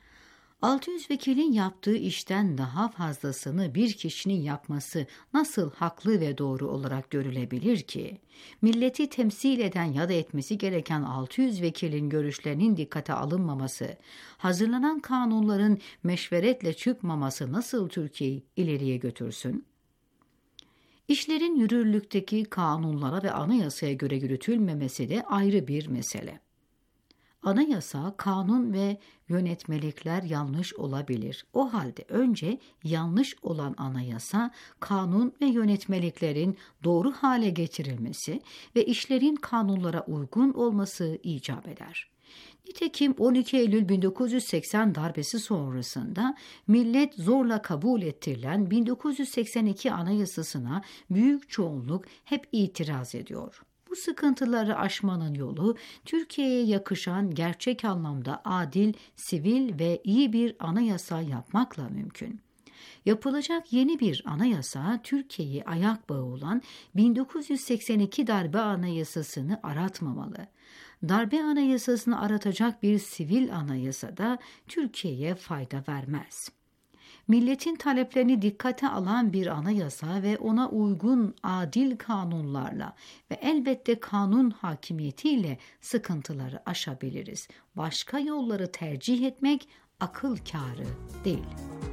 altı yüz vekilin yaptığı işten daha fazlasını bir kişinin yapması nasıl haklı ve doğru olarak görülebilir ki? Milleti temsil eden ya da etmesi gereken altı yüz vekilin görüşlerinin dikkate alınmaması, hazırlanan kanunların meşveretle çıkmaması nasıl Türkiye'yi ileriye götürsün? İşlerin yürürlükteki kanunlara ve anayasaya göre yürütülmemesi de ayrı bir mesele. Anayasa, kanun ve yönetmelikler yanlış olabilir. O halde önce yanlış olan anayasa, kanun ve yönetmeliklerin doğru hale getirilmesi ve işlerin kanunlara uygun olması icap eder. Nitekim on iki Eylül bin dokuz yüz seksen darbesi sonrasında millet zorla kabul ettirilen bin dokuz yüz seksen iki anayasasına büyük çoğunluk hep itiraz ediyor. Bu sıkıntıları aşmanın yolu Türkiye'ye yakışan gerçek anlamda adil, sivil ve iyi bir anayasa yapmakla mümkün. Yapılacak yeni bir anayasa Türkiye'yi ayak bağı olan bin dokuz yüz seksen iki darbe anayasasını aratmamalı. Darbe anayasasını aratacak bir sivil anayasa da Türkiye'ye fayda vermez. Milletin taleplerini dikkate alan bir anayasa ve ona uygun adil kanunlarla ve elbette kanun hakimiyetiyle sıkıntıları aşabiliriz. Başka yolları tercih etmek akıl kârı değil.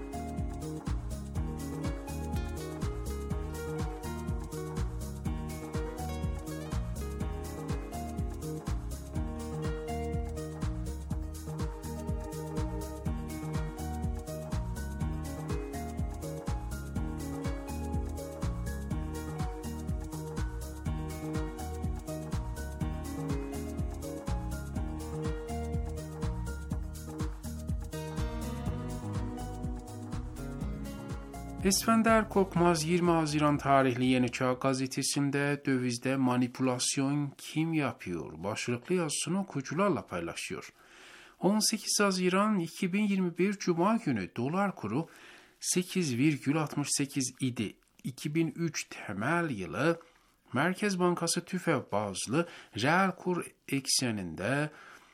Esfender Korkmaz yirmi Haziran tarihli Yeni Çağ gazetesinde dövizde manipülasyon kim yapıyor başlıklı yazısını okuyucularla paylaşıyor. on sekiz Haziran iki bin yirmi bir Cuma günü dolar kuru sekiz virgül altmış sekiz idi. iki bin üç temel yılı Merkez Bankası TÜFE bazlı reel kur ekseninde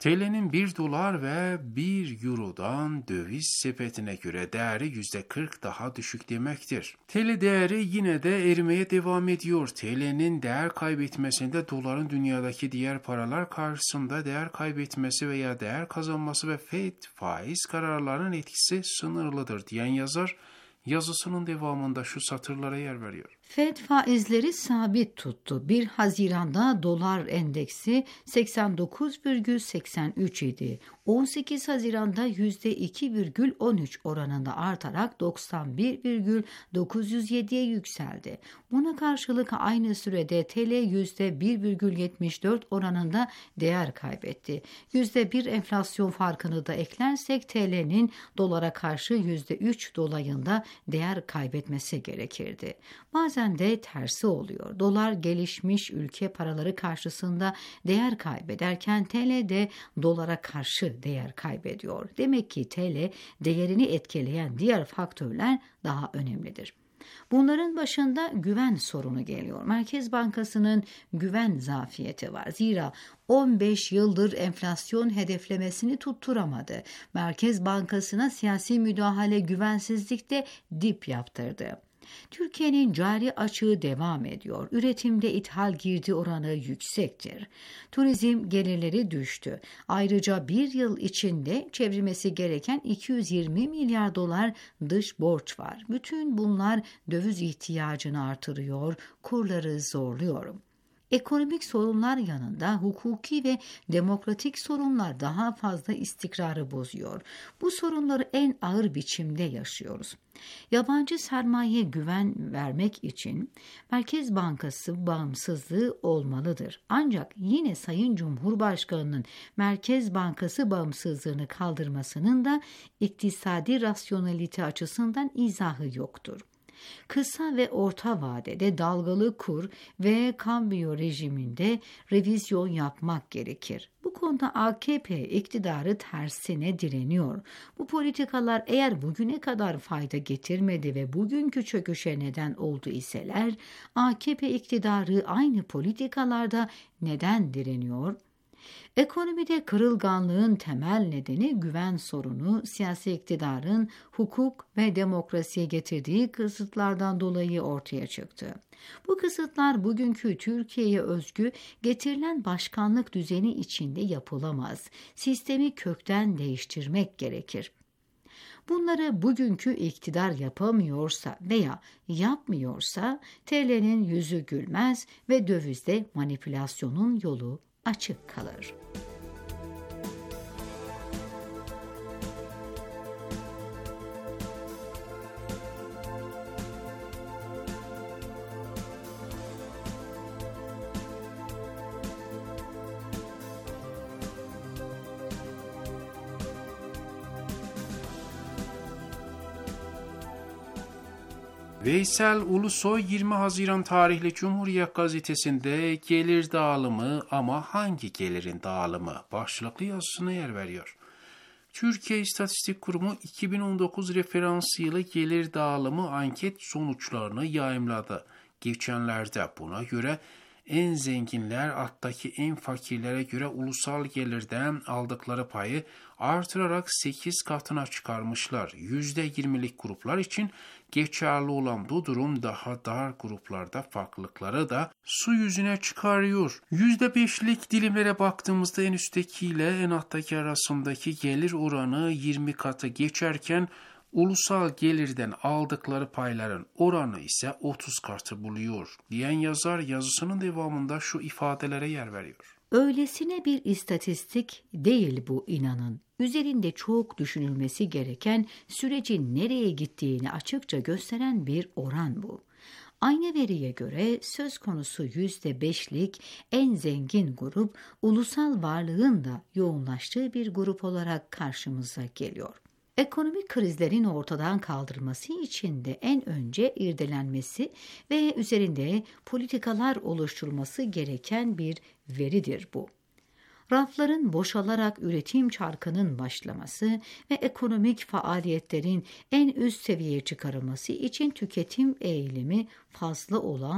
T L'nin bir dolar ve bir eurodan döviz sepetine göre değeri yüzde kırk daha düşük demektir. T L değeri yine de erimeye devam ediyor. T L'nin değer kaybetmesinde doların dünyadaki diğer paralar karşısında değer kaybetmesi veya değer kazanması ve Fed faiz kararlarının etkisi sınırlıdır diyen yazar, yazısının devamında şu satırlara yer veriyor.
Fed faizleri sabit tuttu. bir Haziran'da dolar endeksi seksen dokuz virgül seksen üç idi. on sekiz Haziran'da yüzde iki virgül on üç oranında artarak doksan bir virgül dokuz yüz yediye yükseldi. Buna karşılık aynı sürede T L yüzde bir virgül yetmiş dört oranında değer kaybetti. yüzde bir enflasyon farkını da eklersek T L'nin dolara karşı yüzde üç dolayında değer kaybetmesi gerekirdi. Bazen de tersi oluyor. Dolar gelişmiş ülke paraları karşısında değer kaybederken T L de dolara karşı değer kaybediyor. Demek ki T L değerini etkileyen diğer faktörler daha önemlidir. Bunların başında güven sorunu geliyor. Merkez Bankası'nın güven zafiyeti var. Zira on beş yıldır enflasyon hedeflemesini tutturamadı. Merkez Bankası'na siyasi müdahale güvensizlikte dip yaptırdı. Türkiye'nin cari açığı devam ediyor. Üretimde ithal girdi oranı yüksektir. Turizm gelirleri düştü. Ayrıca bir yıl içinde çevirmesi gereken iki yüz yirmi milyar dolar dış borç var. Bütün bunlar döviz ihtiyacını artırıyor, kurları zorluyor. Ekonomik sorunlar yanında hukuki ve demokratik sorunlar daha fazla istikrarı bozuyor. Bu sorunları en ağır biçimde yaşıyoruz. Yabancı sermaye güven vermek için Merkez Bankası bağımsızlığı olmalıdır. Ancak yine Sayın Cumhurbaşkanı'nın Merkez Bankası bağımsızlığını kaldırmasının da iktisadi rasyonelite açısından izahı yoktur. Kısa ve orta vadede dalgalı kur ve kambiyo rejiminde revizyon yapmak gerekir. Bu konuda A K P iktidarı tersine direniyor. Bu politikalar eğer bugüne kadar fayda getirmedi ve bugünkü çöküşe neden oldu iseler, A K P iktidarı aynı politikalarda neden direniyor? Ekonomide kırılganlığın temel nedeni güven sorunu, siyasi iktidarın hukuk ve demokrasiye getirdiği kısıtlardan dolayı ortaya çıktı. Bu kısıtlar bugünkü Türkiye'ye özgü getirilen başkanlık düzeni içinde yapılamaz. Sistemi kökten değiştirmek gerekir. Bunları bugünkü iktidar yapamıyorsa veya yapmıyorsa T L'nin yüzü gülmez ve dövizde manipülasyonun yolu açık kalır.
Veysel Ulusoy yirmi Haziran tarihli Cumhuriyet Gazetesi'nde gelir dağılımı ama hangi gelirin dağılımı başlıklı yazısına yer veriyor. Türkiye İstatistik Kurumu iki bin on dokuz referans yılı gelir dağılımı anket sonuçlarını yayımladı. Geçenlerde buna göre en zenginler alttaki en fakirlere göre ulusal gelirden aldıkları payı artırarak sekiz katına çıkarmışlar. yüzde yirmilik gruplar için geçerli olan bu durum daha dar gruplarda farklılıkları da su yüzüne çıkarıyor. yüzde beşlik dilimlere baktığımızda en üstteki ile en alttaki arasındaki gelir oranı yirmi katı geçerken ulusal gelirden aldıkları payların oranı ise otuz katı buluyor diyen yazar yazısının devamında şu ifadelere yer veriyor.
Öylesine bir istatistik değil bu, inanın. Üzerinde çok düşünülmesi gereken, sürecin nereye gittiğini açıkça gösteren bir oran bu. Aynı veriye göre söz konusu yüzde beşlik en zengin grup ulusal varlığın da yoğunlaştığı bir grup olarak karşımıza geliyor. Ekonomik krizlerin ortadan kaldırılması için de en önce irdelenmesi ve üzerinde politikalar oluşturulması gereken bir veridir bu. Rafların boşalarak üretim çarkının başlaması ve ekonomik faaliyetlerin en üst seviyeye çıkarılması için tüketim eğilimi fazla olan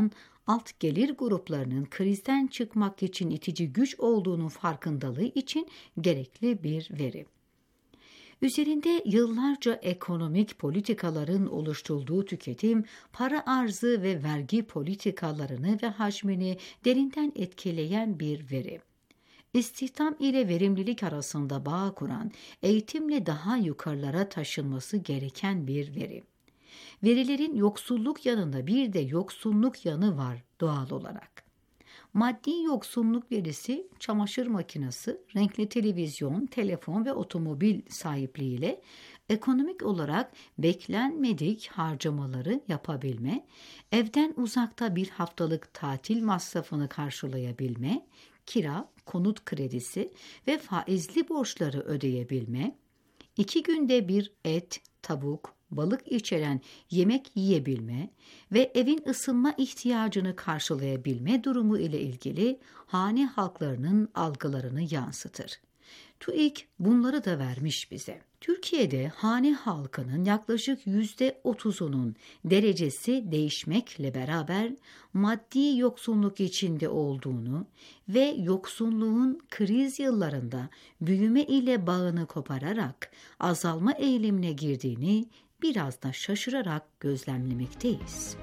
alt gelir gruplarının krizden çıkmak için itici güç olduğunun farkındalığı için gerekli bir veri. Üzerinde yıllarca ekonomik politikaların oluşturulduğu tüketim, para arzı ve vergi politikalarını ve hacmini derinden etkileyen bir veri. İstihdam ile verimlilik arasında bağ kuran, eğitimle daha yukarılara taşınması gereken bir veri. Verilerin yoksulluk yanında bir de yoksunluk yanı var doğal olarak. Maddi yoksunluk verisi çamaşır makinesi, renkli televizyon, telefon ve otomobil sahipliğiyle ekonomik olarak beklenmedik harcamaları yapabilme, evden uzakta bir haftalık tatil masrafını karşılayabilme, kira, konut kredisi ve faizli borçları ödeyebilme, iki günde bir et, tavuk, balık içeren yemek yiyebilme ve evin ısınma ihtiyacını karşılayabilme durumu ile ilgili hane halklarının algılarını yansıtır. TÜİK bunları da vermiş bize. Türkiye'de hane halkının yaklaşık yüzde otuzunun derecesi değişmekle beraber maddi yoksunluk içinde olduğunu ve yoksunluğun kriz yıllarında büyüme ile bağını kopararak azalma eğilimine girdiğini biraz da şaşırarak gözlemlemekteyiz.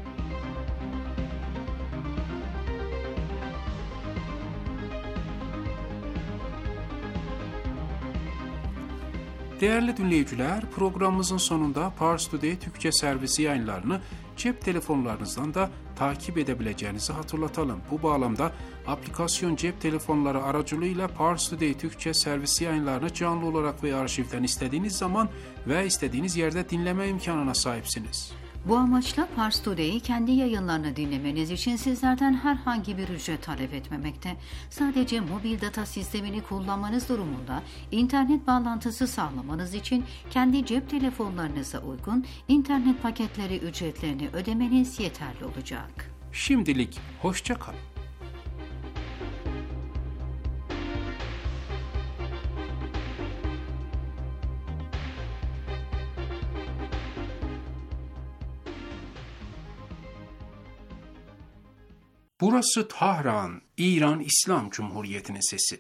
Değerli dinleyiciler, programımızın sonunda Pars Today Türkçe servisi yayınlarını cep telefonlarınızdan da takip edebileceğinizi hatırlatalım. Bu bağlamda aplikasyon cep telefonları aracılığıyla Pars Today Türkçe servisi yayınlarını canlı olarak ve arşivden istediğiniz zaman ve istediğiniz yerde dinleme imkanına sahipsiniz.
Bu amaçla Pars Today'i kendi yayınlarını dinlemeniz için sizlerden herhangi bir ücret talep etmemekte. Sadece mobil data sistemini kullanmanız durumunda internet bağlantısı sağlamanız için kendi cep telefonlarınıza uygun internet paketleri ücretlerini ödemeniz yeterli olacak.
Şimdilik hoşça kalın. Burası Tahran, İran İslam Cumhuriyeti'nin sesi.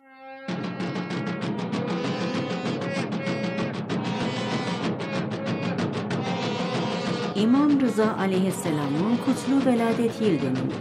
İmam Rıza Aleyhisselam'ın kutlu veladet yıl dönümü.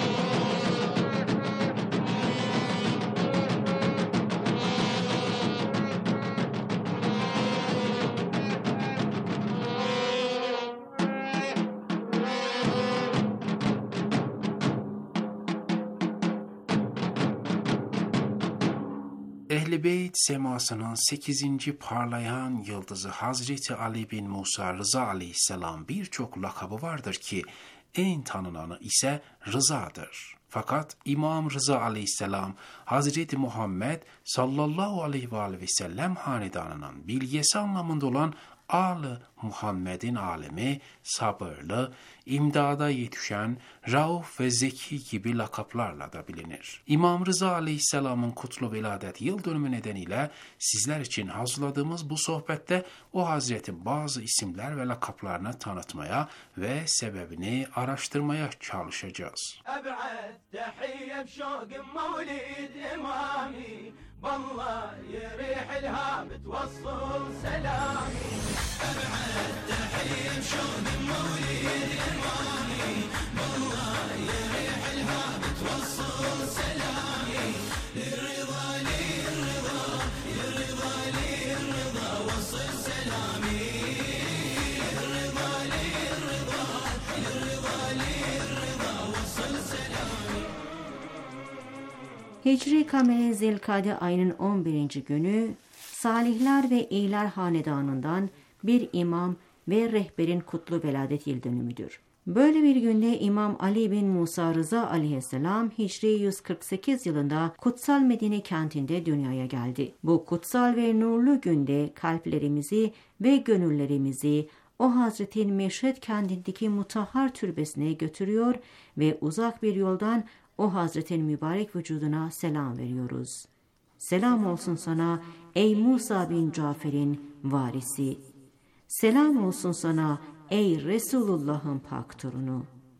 Ehl-i Beyt semasının sekizinci parlayan yıldızı Hazreti Ali bin Musa Rıza aleyhisselam birçok lakabı vardır ki en tanınanı ise Rıza'dır. Fakat İmam Rıza aleyhisselam Hazreti Muhammed sallallahu aleyhi ve sellem hanedanının bilgesi anlamında olan Al-ı Muhammed'in alemi, sabırlı, imdada yetişen, rauf ve zeki gibi lakaplarla da bilinir. İmam Rıza Aleyhisselam'ın kutlu veladet yıl dönümü nedeniyle sizler için hazırladığımız bu sohbette o Hazretin bazı isimler ve lakaplarını tanıtmaya ve sebebini araştırmaya çalışacağız. والله يريح الهاب توصل سلامي أبعد تحية بشوق مولد إمامي والله يريح الهاب توصل سلامي للرضا للرضا للرضا للرضا وصل سلامي للرضا للرضا للرضا للرضا وصل سلامي.
Hicri Kameri Zilkade ayının on birinci günü Salihler ve İyler Hanedanından bir imam ve rehberin kutlu veladet yıl dönümüdür. Böyle bir günde İmam Ali bin Musa Rıza aleyhisselam Hicri yüz kırk sekiz yılında Kutsal Medine kentinde dünyaya geldi. Bu kutsal ve nurlu günde kalplerimizi ve gönüllerimizi o Hazretin Meşhed kentindeki mutahhar türbesine götürüyor ve uzak bir yoldan o Hazretin mübarek vücuduna selam veriyoruz. Selam olsun sana ey Musa bin Cafer'in varisi. Selam olsun sana ey Resulullah'ın pak torunu.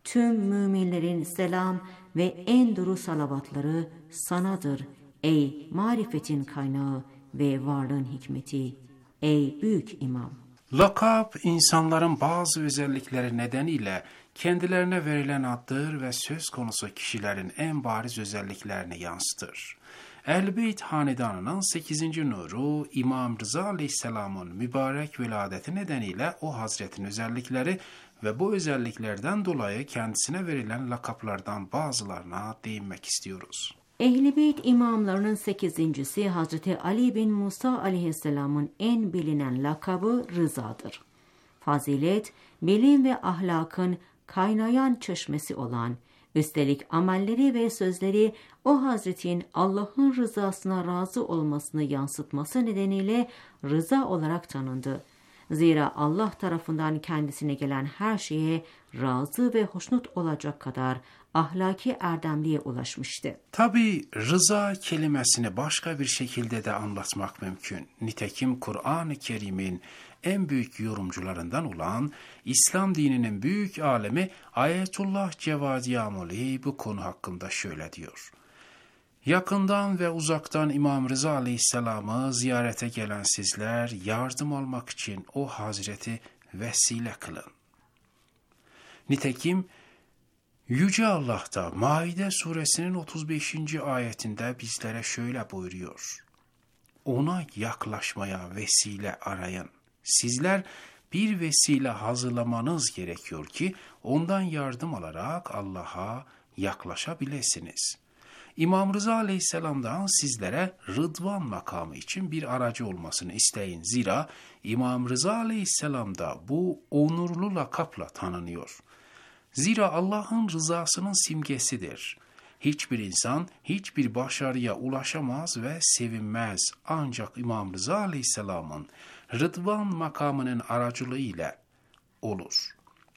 tüm müminlerin selam ve en duru salavatları sanadır ey marifetin kaynağı ve varlığın hikmeti, ey büyük imam.
Lakap, insanların bazı özellikleri nedeniyle kendilerine verilen addır ve söz konusu kişilerin en bariz özelliklerini yansıtır. Ehl-i hanedanının sekizinci nuru İmam Rıza Aleyhisselam'ın mübarek veladeti nedeniyle o hazretin özellikleri ve bu özelliklerden dolayı kendisine verilen lakaplardan bazılarına değinmek istiyoruz.
Ehl-i Beyt imamlarının sekizincisi Hazreti Ali bin Musa aleyhisselamın en bilinen lakabı Rıza'dır. Fazilet, bilim ve ahlakın kaynayan çeşmesi olan, üstelik amelleri ve sözleri o Hazretin Allah'ın rızasına razı olmasını yansıtması nedeniyle Rıza olarak tanındı. Zira Allah tarafından kendisine gelen her şeye razı ve hoşnut olacak kadar ahlaki erdemliğe ulaşmıştı.
Tabi rıza kelimesini başka bir şekilde de anlatmak mümkün. Nitekim Kur'an-ı Kerim'in en büyük yorumcularından olan İslam dininin büyük alemi Ayetullah Cevadi Amoli bu konu hakkında şöyle diyor. Yakından ve uzaktan İmam Rıza Aleyhisselam'ı ziyarete gelen sizler yardım almak için o Hazreti vesile kılın. Nitekim Yüce Allah da Maide suresinin otuz beşinci ayetinde bizlere şöyle buyuruyor. Ona yaklaşmaya vesile arayın. Sizler bir vesile hazırlamanız gerekiyor ki ondan yardım alarak Allah'a yaklaşabilirsiniz. İmam Rıza Aleyhisselam'dan sizlere Rıdvan makamı için bir aracı olmasını isteyin. Zira İmam Rıza Aleyhisselam da bu onurlu lakapla tanınıyor. Zira Allah'ın rızasının simgesidir. Hiçbir insan hiçbir başarıya ulaşamaz ve sevinmez. Ancak İmam Rıza Aleyhisselam'ın Rıdvan makamının aracılığı ile olur.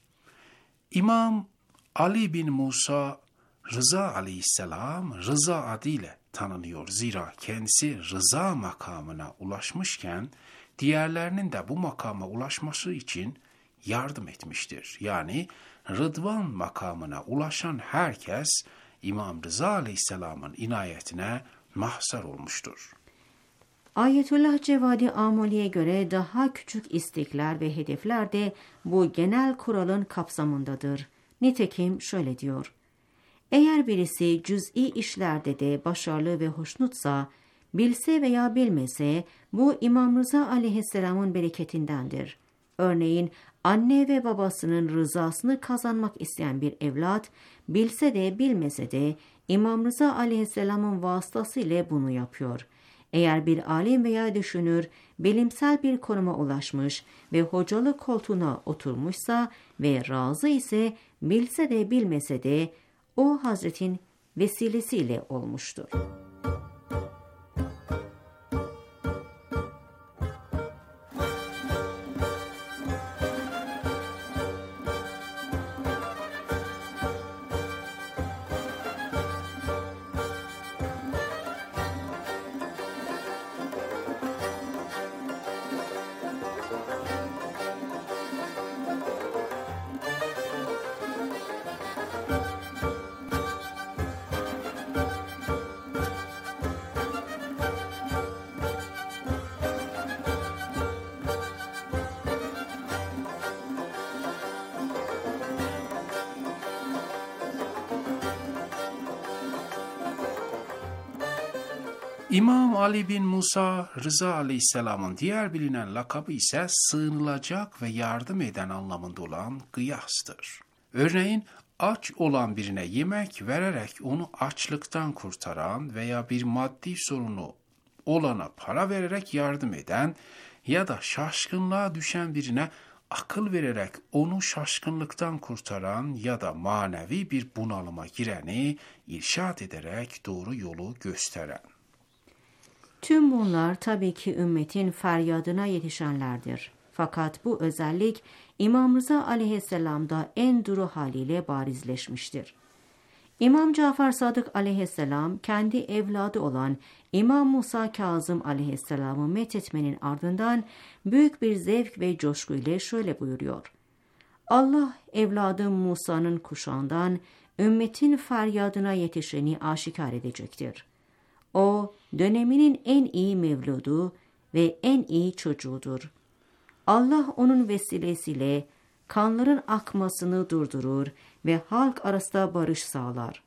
İmam Ali bin Musa Rıza Aleyhisselam Rıza adıyla tanınıyor. Zira kendisi Rıza makamına ulaşmışken diğerlerinin de bu makama ulaşması için yardım etmiştir. Yani Rıdvan makamına ulaşan herkes İmam Rıza Aleyhisselam'ın inayetine mahzar olmuştur.
Ayetullah Cevadi Amoli'ye göre daha küçük istekler ve hedefler de bu genel kuralın kapsamındadır. Nitekim şöyle diyor. Eğer birisi cüz'i işlerde de başarılı ve hoşnutsa, bilse veya bilmese bu İmam Rıza Aleyhisselam'ın bereketindendir. Örneğin anne ve babasının rızasını kazanmak isteyen bir evlat, bilse de bilmese de İmam Rıza Aleyhisselam'ın vasıtasıyla bunu yapıyor. Eğer bir alim veya düşünür, bilimsel bir konuma ulaşmış ve hocalık koltuğuna oturmuşsa ve razı ise bilse de bilmese de o Hazretin vesilesiyle olmuştur.
İmam Ali bin Musa Rıza Aleyhisselam'ın diğer bilinen lakabı ise sığınılacak ve yardım eden anlamında olan Gıyas'tır. Örneğin aç olan birine yemek vererek onu açlıktan kurtaran veya bir maddi sorunu olana para vererek yardım eden ya da şaşkınlığa düşen birine akıl vererek onu şaşkınlıktan kurtaran ya da manevi bir bunalıma gireni irşad ederek doğru yolu gösteren.
Tüm bunlar tabii ki ümmetin feryadına yetişenlerdir. Fakat bu özellik İmam Rıza Aleyhisselam'da en duru haliyle barizleşmiştir. İmam Cafer Sadık Aleyhisselam kendi evladı olan İmam Musa Kazım Aleyhisselam'ı methetmenin ardından büyük bir zevk ve coşku ile şöyle buyuruyor. Allah evladı Musa'nın kuşağından ümmetin feryadına yetişeni aşikar edecektir. O döneminin en iyi mevludu ve en iyi çocuğudur. Allah onun vesilesiyle kanların akmasını durdurur ve halk arasında barış sağlar.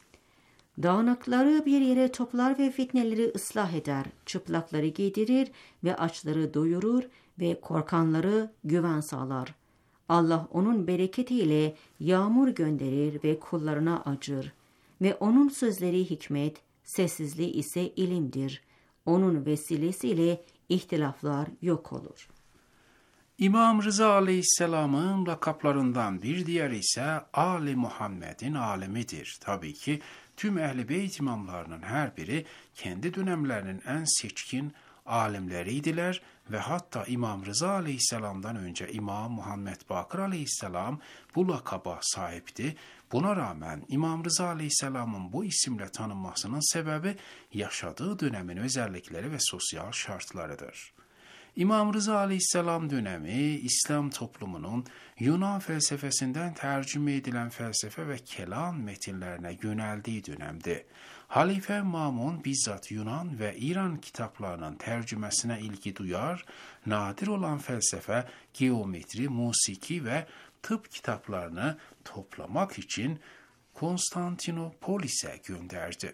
Dağınıkları bir yere toplar ve fitneleri ıslah eder, çıplakları giydirir ve açları doyurur ve korkanları güven sağlar. Allah onun bereketiyle yağmur gönderir ve kullarına acır ve onun sözleri hikmet, sessizliği ise ilimdir. Onun vesilesiyle ihtilaflar yok olur.
İmam Rıza Aleyhisselam'ın lakaplarından bir diğeri ise Ali Muhammed'in alemidir. Tabii ki tüm Ehl-i Beyt imamlarının her biri kendi dönemlerinin en seçkin alimleriydiler ve hatta İmam Rıza Aleyhisselam'dan önce İmam Muhammed Bakır Aleyhisselam bu lakaba sahipti. Buna rağmen İmam Rıza Aleyhisselam'ın bu isimle tanınmasının sebebi yaşadığı dönemin özellikleri ve sosyal şartlarıdır. İmam Rıza Aleyhisselam dönemi, İslam toplumunun Yunan felsefesinden tercüme edilen felsefe ve kelam metinlerine yöneldiği dönemdi. Halife Mamun bizzat Yunan ve İran kitaplarının tercümesine ilgi duyar, nadir olan felsefe, geometri, musiki ve tıp kitaplarını toplamak için Konstantinopolis'e gönderdi.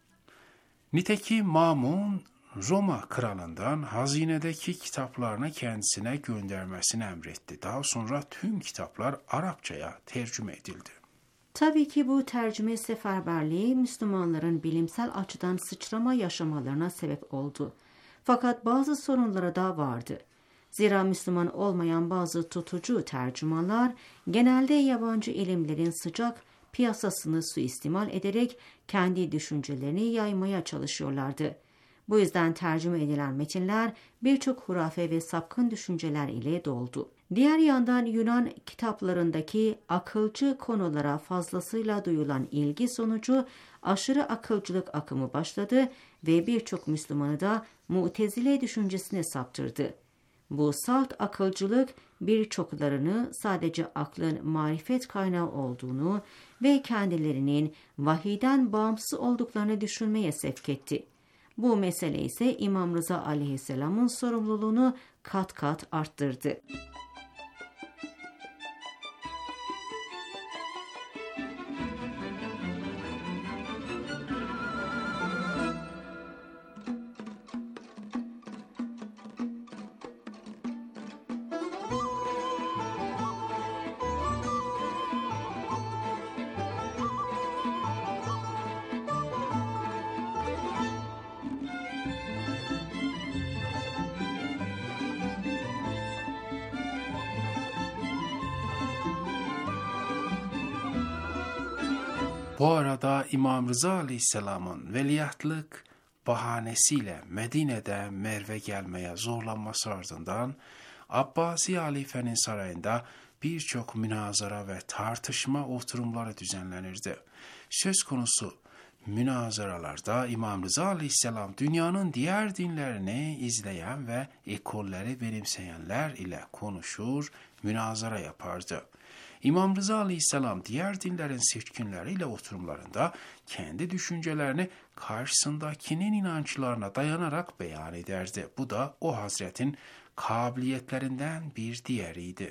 Nitekim Mamun, Roma kralından hazinedeki kitaplarını kendisine göndermesini emretti. Daha sonra tüm kitaplar Arapçaya tercüme edildi.
Tabii ki bu tercüme seferberliği Müslümanların bilimsel açıdan sıçrama yaşamalarına sebep oldu. Fakat bazı sorunları da vardı. Zira Müslüman olmayan bazı tutucu tercümanlar genelde yabancı ilimlerin sıcak piyasasını suistimal ederek kendi düşüncelerini yaymaya çalışıyorlardı. Bu yüzden tercüme edilen metinler birçok hurafe ve sapkın düşünceler ile doldu. Diğer yandan Yunan kitaplarındaki akılcı konulara fazlasıyla duyulan ilgi sonucu aşırı akılcılık akımı başladı ve birçok Müslümanı da Mu'tezile düşüncesine saptırdı. Bu salt akılcılık birçoklarını sadece aklın marifet kaynağı olduğunu ve kendilerinin vahiyden bağımsız olduklarını düşünmeye sevk etti. Bu mesele ise İmam Rıza Aleyhisselam'ın sorumluluğunu kat kat arttırdı.
Bu arada İmam Rıza Aleyhisselam'ın veliahtlık bahanesiyle Medine'de Merve gelmeye zorlanması ardından Abbasi halifenin sarayında birçok münazara ve tartışma oturumları düzenlenirdi. Söz konusu münazaralarda İmam Rıza Aleyhisselam dünyanın diğer dinlerini izleyen ve ekolleri benimseyenler ile konuşur, münazara yapardı. İmam Rıza Aleyhisselam diğer dinlerin seçkinleriyle oturumlarında kendi düşüncelerini karşısındakinin inançlarına dayanarak beyan ederdi. Bu da o hazretin kabiliyetlerinden bir diğeriydi.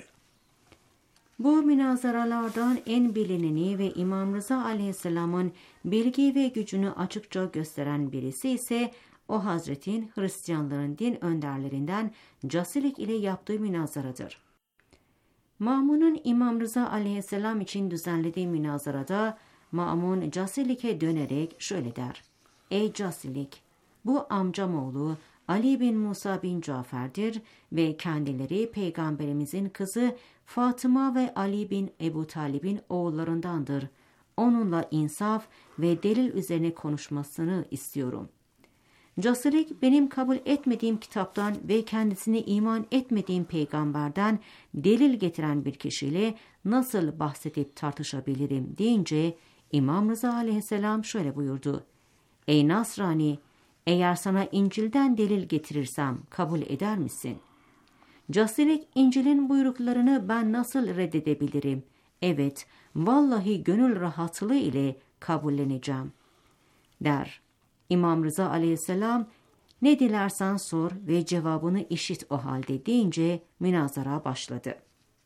Bu münazaralardan en bilineni ve İmam Rıza Aleyhisselam'ın bilgi ve gücünü açıkça gösteren birisi ise o hazretin Hristiyanların din önderlerinden Casilik ile yaptığı münazaradır. Mamun'un İmam Rıza Aleyhisselam için düzenlediği münazarada Mamun Casilik'e dönerek şöyle der: "Ey Casilik, bu amcamoğlu Ali bin Musa bin Cafer'dir ve kendileri Peygamberimizin kızı Fatıma ve Ali bin Ebu Talib'in oğullarındandır. Onunla insaf ve delil üzerine konuşmasını istiyorum." Casilik, benim kabul etmediğim kitaptan ve kendisine iman etmediğim peygamberden delil getiren bir kişiyle nasıl bahsedip tartışabilirim deyince İmam Rıza Aleyhisselam şöyle buyurdu: "Ey Nasrani, eğer sana İncil'den delil getirirsem kabul eder misin?" Casilik İncil'in buyruklarını ben nasıl reddedebilirim? Evet, vallahi gönül rahatlığı ile kabulleneceğim, der. İmam Rıza aleyhisselam, ne dilersen sor ve cevabını işit o halde deyince münazara başladı.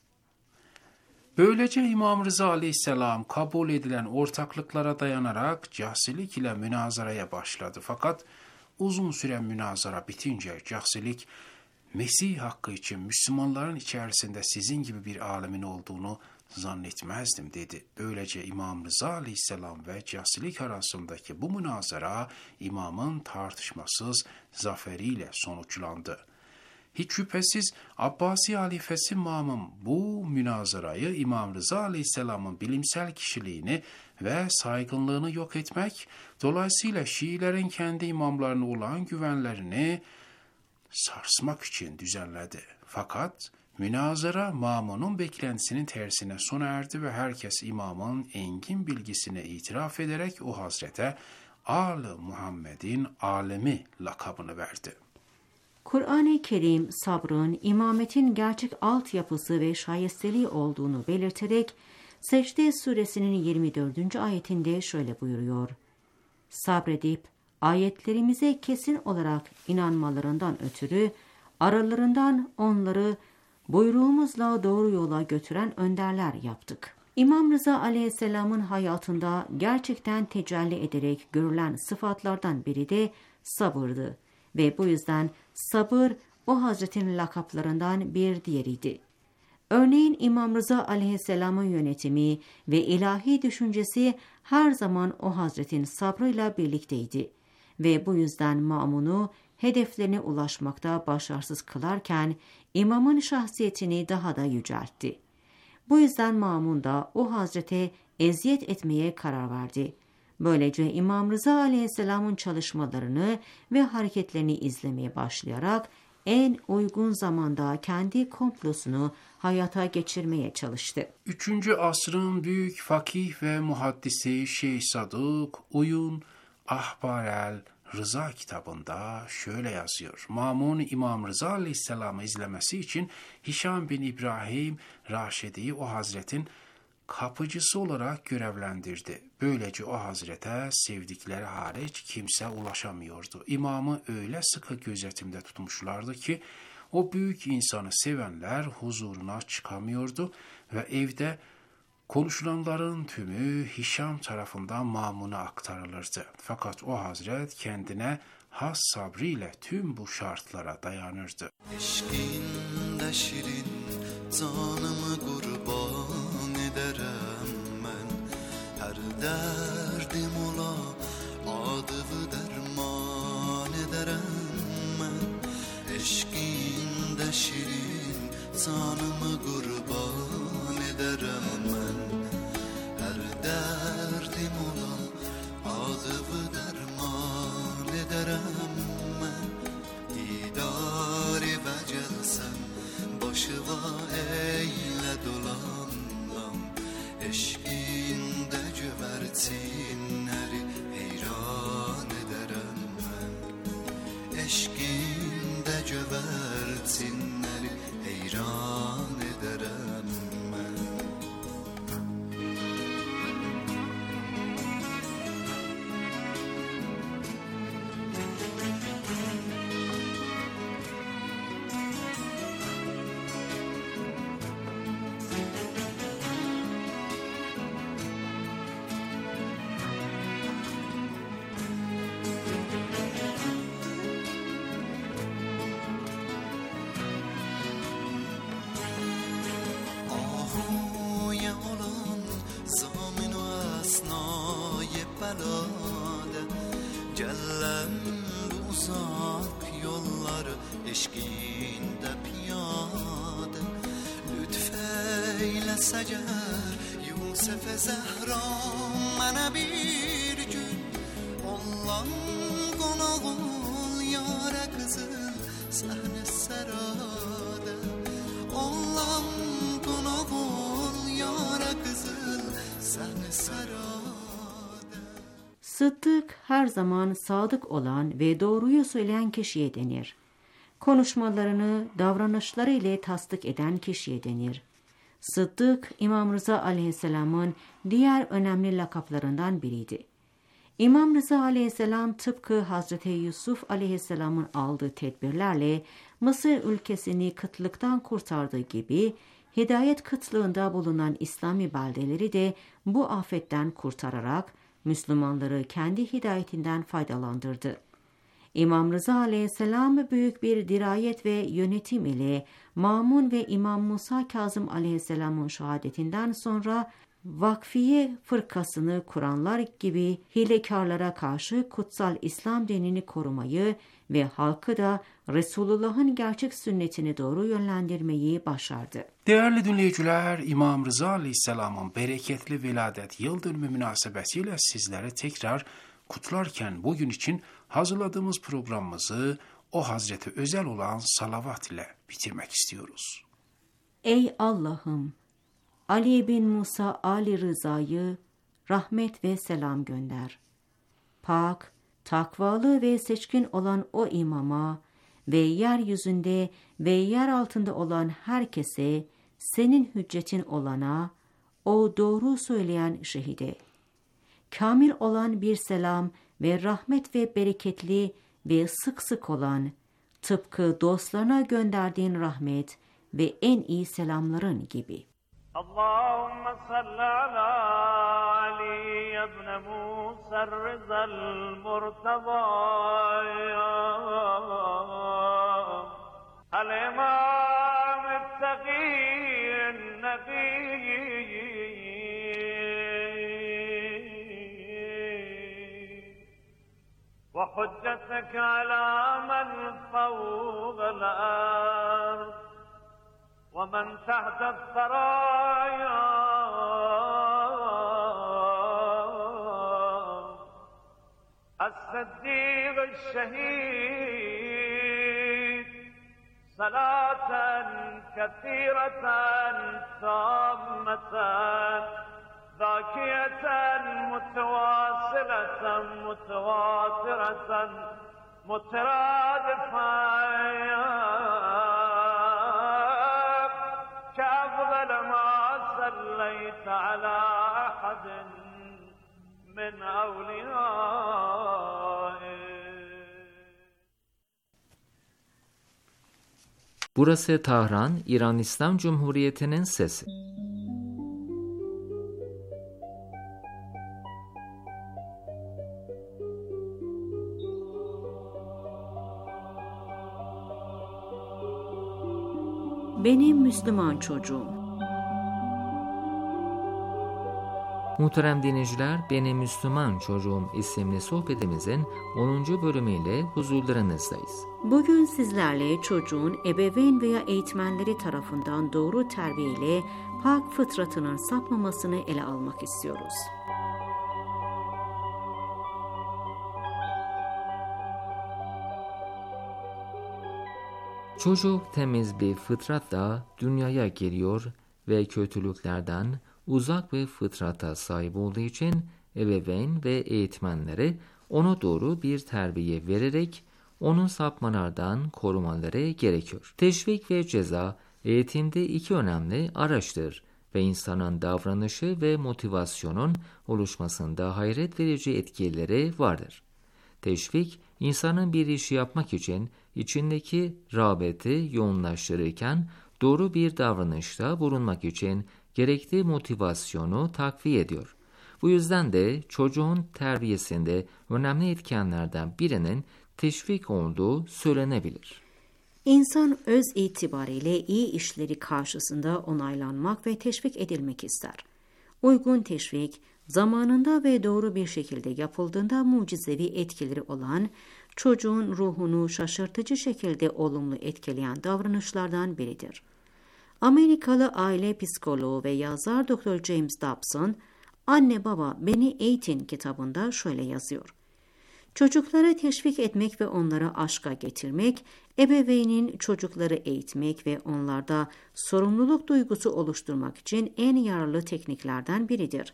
Böylece İmam Rıza aleyhisselam kabul edilen ortaklıklara dayanarak Cahsilik ile münazaraya başladı. Fakat uzun süren münazara bitince Cahsilik, Mesih hakkı için Müslümanların içerisinde sizin gibi bir alemin olduğunu zannetmezdim dedi. Böylece İmam Rıza aleyhisselam ve Cahsilik arasındaki bu münazara imamın tartışmasız zaferiyle sonuçlandı. Hiç şüphesiz Abbasi halifesi Ma'mun bu münazarayı İmam Rıza aleyhisselamın bilimsel kişiliğini ve saygınlığını yok etmek, dolayısıyla Şiilerin kendi imamlarına olan güvenlerini sarsmak için düzenledi. Fakat münazara Ma'mun'un beklentisinin tersine sona erdi ve herkes imamın engin bilgisine itiraf ederek o hazrete Al-ı Muhammed'in alemi lakabını verdi.
Kur'an-ı Kerim sabrın, imametin gerçek altyapısı ve şayesteliği olduğunu belirterek Secde suresinin yirmi dördüncü ayetinde şöyle buyuruyor. Sabredip ayetlerimize kesin olarak inanmalarından ötürü aralarından onları buyruğumuzla doğru yola götüren önderler yaptık. İmam Rıza aleyhisselamın hayatında gerçekten tecelli ederek görülen sıfatlardan biri de sabırdı ve bu yüzden sabır o hazretin lakaplarından bir diğeriydi. Örneğin İmam Rıza aleyhisselamın yönetimi ve ilahi düşüncesi her zaman o hazretin sabrıyla birlikteydi ve bu yüzden Ma'mun'u hedeflerine ulaşmakta başarısız kılarken imamın şahsiyetini daha da yüceltti. Bu yüzden Ma'mun da o hazrete eziyet etmeye karar verdi. Böylece İmam Rıza aleyhisselamın çalışmalarını ve hareketlerini izlemeye başlayarak en uygun zamanda kendi komplosunu hayata geçirmeye çalıştı.
Üçüncü asrın büyük fakih ve muhaddisi Şeyh Sadık Uyun Ahbarel Rıza kitabında şöyle yazıyor. Ma'mun İmam Rıza aleyhisselamı izlemesi için Hişam bin İbrahim Raşidi'yi o hazretin kapıcısı olarak görevlendirdi. Böylece o hazrete sevdikleri hariç kimse ulaşamıyordu. İmamı öyle sıkı gözetimde tutmuşlardı ki o büyük insanı sevenler huzuruna çıkamıyordu ve evde konuşulanların tümü Hişam tarafından Ma'mun'a aktarılırdı. Fakat o hazret kendine has sabriyle tüm bu şartlara dayanırdı.
Eşkinde şirin canımı kurban ederim ben. Her derdim ola adıvı derman ederim ben. Eşkinde şirin canımı kurban ederim ben. Her derdim ola adıvı derman ederim ben. Didari ve celsen başıva eyle dolanlam. Eşkinde cömertinleri heyran ederim ben. Eşkinde cömertinleri heyran ederim ben. Cellem uzak yolları eşkinde piyade. Lütfeyle secer Yusuf-e Zehra bana bir gün. Ollam konak ol yâre kızıl sahne serade. Ollam konak ol yâre kızıl sahne serade.
Sıddık her zaman sadık olan ve doğruyu söyleyen kişiye denir. konuşmalarını davranışları ile tasdik eden kişiye denir. Sıddık, İmam Rıza aleyhisselamın diğer önemli lakaplarından biriydi. İmam Rıza aleyhisselam tıpkı Hazreti Yusuf aleyhisselamın aldığı tedbirlerle Mısır ülkesini kıtlıktan kurtardığı gibi hidayet kıtlığında bulunan İslami beldeleri de bu afetten kurtararak Müslümanları kendi hidayetinden faydalandırdı. İmam Rıza aleyhisselam büyük bir dirayet ve yönetim ile Mamun ve İmam Musa Kazım aleyhisselamın şehadetinden sonra Vakfiye fırkasını kuranlar gibi hilekarlara karşı kutsal İslam dinini korumayı ve halkı da Resulullah'ın gerçek sünnetine doğru yönlendirmeyi başardı.
Değerli dinleyiciler, İmam Rıza Aleyhisselam'ın bereketli veladet yıl dönümü münasebetiyle sizlere tekrar kutlarken bugün için hazırladığımız programımızı o Hazreti özel olan salavat ile bitirmek istiyoruz.
Ey Allah'ım! Ali bin Musa Ali Rıza'yı rahmet ve selam gönder. Pak, takvalı ve seçkin olan o imama ve yeryüzünde ve yer altında olan herkese senin hüccetin olana, o doğru söyleyen şehide, kamil olan bir selam ve rahmet ve bereketli ve sık sık olan, tıpkı dostlarına gönderdiğin rahmet ve en iyi selamların gibi.
Allahümme salli ala Ali ibn Musa Rıza'l Murtaba Al-İmam Ettaqiyyin Nebiyyi ve hücceteke ala men fawqal ard ومن تحت الثرايا الصديق الشهيد صلاة كثيرة تامة ذاكية متواصلة متواترة مترادفة كأفضل ما صليت على أحد من أوليائك.
Burası Tahran, İran İslam Cumhuriyeti'nin sesi.
Benim Müslüman çocuğum.
Muhterem dinleyiciler, Benim Müslüman Çocuğum isimli sohbetimizin onuncu bölümüyle huzurlarınızdayız.
Bugün sizlerle çocuğun ebeveyn veya eğitmenleri tarafından doğru terbiyeyle pak fıtratının sapmamasını ele almak istiyoruz.
Çocuk temiz bir fıtratla dünyaya geliyor ve kötülüklerden uzak bir fıtrata sahip olduğu için ebeveyn ve eğitmenleri ona doğru bir terbiye vererek onun sapmalardan korumaları gerekiyor. Teşvik ve ceza eğitimde iki önemli araçtır ve insanın davranışı ve motivasyonun oluşmasında hayret verici etkileri vardır. Teşvik, insanın bir işi yapmak için içindeki rağbeti yoğunlaştırırken doğru bir davranışta bulunmak için gerekli motivasyonu takviye ediyor. Bu yüzden de çocuğun terbiyesinde önemli etkenlerden birinin teşvik olduğu söylenebilir.
İnsan öz itibariyle iyi işleri karşısında onaylanmak ve teşvik edilmek ister. Uygun teşvik, zamanında ve doğru bir şekilde yapıldığında mucizevi etkileri olan, çocuğun ruhunu şaşırtıcı şekilde olumlu etkileyen davranışlardan biridir. Amerikalı aile psikoloğu ve yazar doktor James Dobson, Anne Baba Beni Eğitin kitabında şöyle yazıyor. Çocukları teşvik etmek ve onları aşka getirmek, ebeveynin çocukları eğitmek ve onlarda sorumluluk duygusu oluşturmak için en yararlı tekniklerden biridir.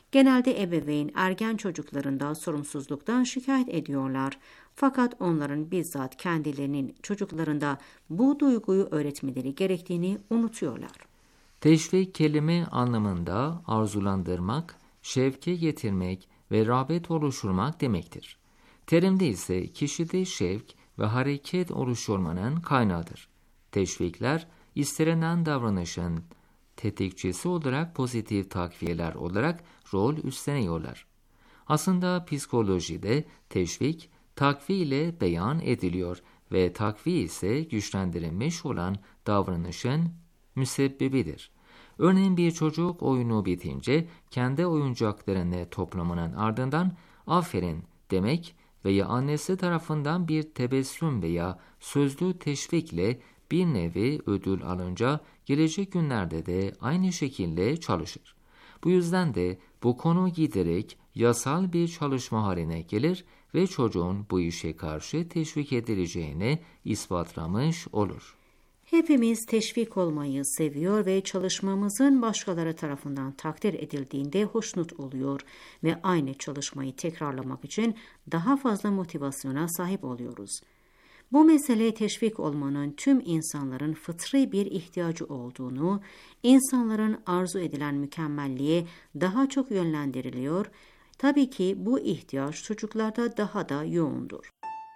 Genelde ebeveyn ergen çocuklarında sorumsuzluktan şikayet ediyorlar. Fakat onların bizzat kendilerinin çocuklarında bu duyguyu öğretmeleri gerektiğini unutuyorlar.
Teşvik kelime anlamında arzulandırmak, şevke getirmek ve rağbet oluşturmak demektir. Terimde ise kişide şevk ve hareket oluşturmanın kaynağıdır. Teşvikler, istenilen davranışın tetikçisi olarak pozitif takviyeler olarak rol üstleniyorlar. Aslında psikolojide teşvik, takviye ile beyan ediliyor ve takviye ise güçlendirilmiş olan davranışın müsebbibidir. Örneğin bir çocuk oyunu bitince kendi oyuncaklarını toplamanın ardından aferin demek veya annesi tarafından bir tebessüm veya sözlü teşvikle bir nevi ödül alınca gelecek günlerde de aynı şekilde çalışır. Bu yüzden de bu konu giderek yasal bir çalışma haline gelir ve çocuğun bu işe karşı teşvik edileceğini ispatlamış olur.
Hepimiz teşvik olmayı seviyor ve çalışmamızın başkaları tarafından takdir edildiğinde hoşnut oluyor ve aynı çalışmayı tekrarlamak için daha fazla motivasyona sahip oluyoruz. Bu mesele teşvik olmanın tüm insanların fıtri bir ihtiyacı olduğunu, insanların arzu edilen mükemmelliğe daha çok yönlendiriliyor. Tabii ki bu ihtiyaç çocuklarda daha da yoğundur.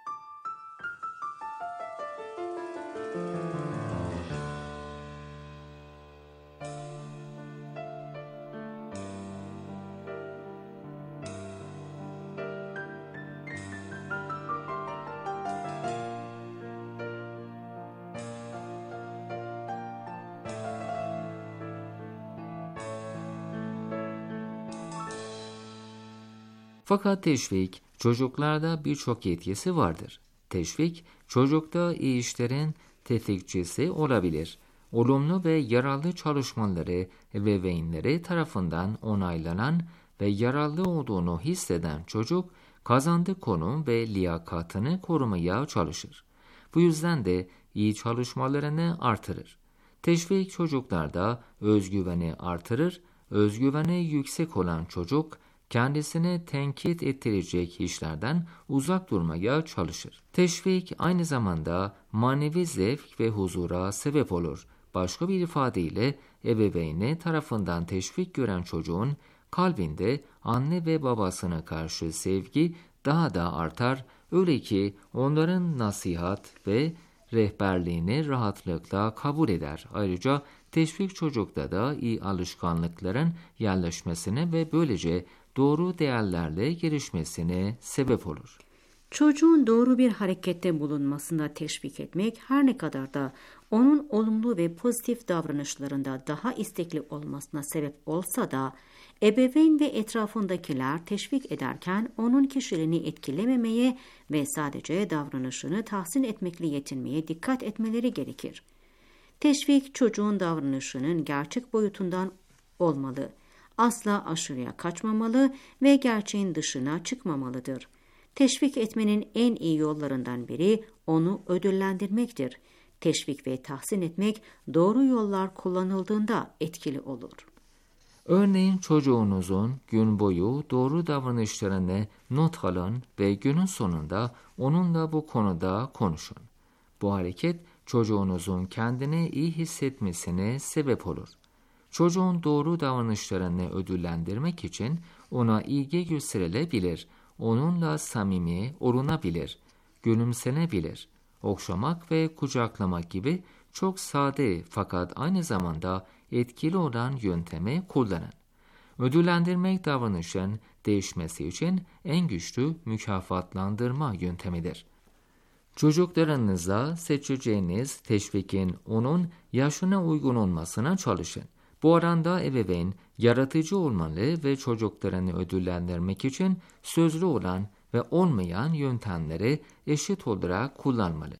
Fakat teşvik, çocuklarda birçok etkisi vardır. Teşvik, çocukta iyi işlerin tetikçisi olabilir. Olumlu ve yararlı çalışmaları ebeveynleri tarafından onaylanan ve yararlı olduğunu hisseden çocuk, kazandığı konum ve liyakatını korumaya çalışır. Bu yüzden de iyi çalışmalarını artırır. Teşvik çocuklarda özgüveni artırır. Özgüveni yüksek olan çocuk, kendisini tenkit ettirecek işlerden uzak durmaya çalışır. Teşvik aynı zamanda manevi zevk ve huzura sebep olur. Başka bir ifadeyle ebeveyni tarafından teşvik gören çocuğun kalbinde anne ve babasına karşı sevgi daha da artar. Öyle ki onların nasihat ve rehberliğini rahatlıkla kabul eder. Ayrıca teşvik çocukta da iyi alışkanlıkların yerleşmesine ve böylece doğru değerlerle gelişmesine sebep olur.
Çocuğun doğru bir harekette bulunmasında teşvik etmek her ne kadar da onun olumlu ve pozitif davranışlarında daha istekli olmasına sebep olsa da ebeveyn ve etrafındakiler teşvik ederken onun kişiliğini etkilememeye ve sadece davranışını tahsin etmekle yetinmeye dikkat etmeleri gerekir. Teşvik çocuğun davranışının gerçek boyutundan olmalı. Asla aşırıya kaçmamalı ve gerçeğin dışına çıkmamalıdır. Teşvik etmenin en iyi yollarından biri onu ödüllendirmektir. Teşvik ve tahsin etmek doğru yollar kullanıldığında etkili olur.
Örneğin çocuğunuzun gün boyu doğru davranışlarını not alın ve günün sonunda onunla bu konuda konuşun. Bu hareket çocuğunuzun kendini iyi hissetmesine sebep olur. Çocuğun doğru davranışlarını ödüllendirmek için ona ilgi gösterilebilir, onunla samimi olunabilir, gülümsenebilir. Okşamak ve kucaklamak gibi çok sade fakat aynı zamanda etkili olan yöntemi kullanın. Ödüllendirmek davranışın değişmesi için en güçlü mükafatlandırma yöntemidir. Çocuklarınıza seçeceğiniz teşvikin onun yaşına uygun olmasına çalışın. Bu oranda ebeveyn yaratıcı olmalı ve çocuklarını ödüllendirmek için sözlü olan ve olmayan yöntemleri eşit olarak kullanmalı.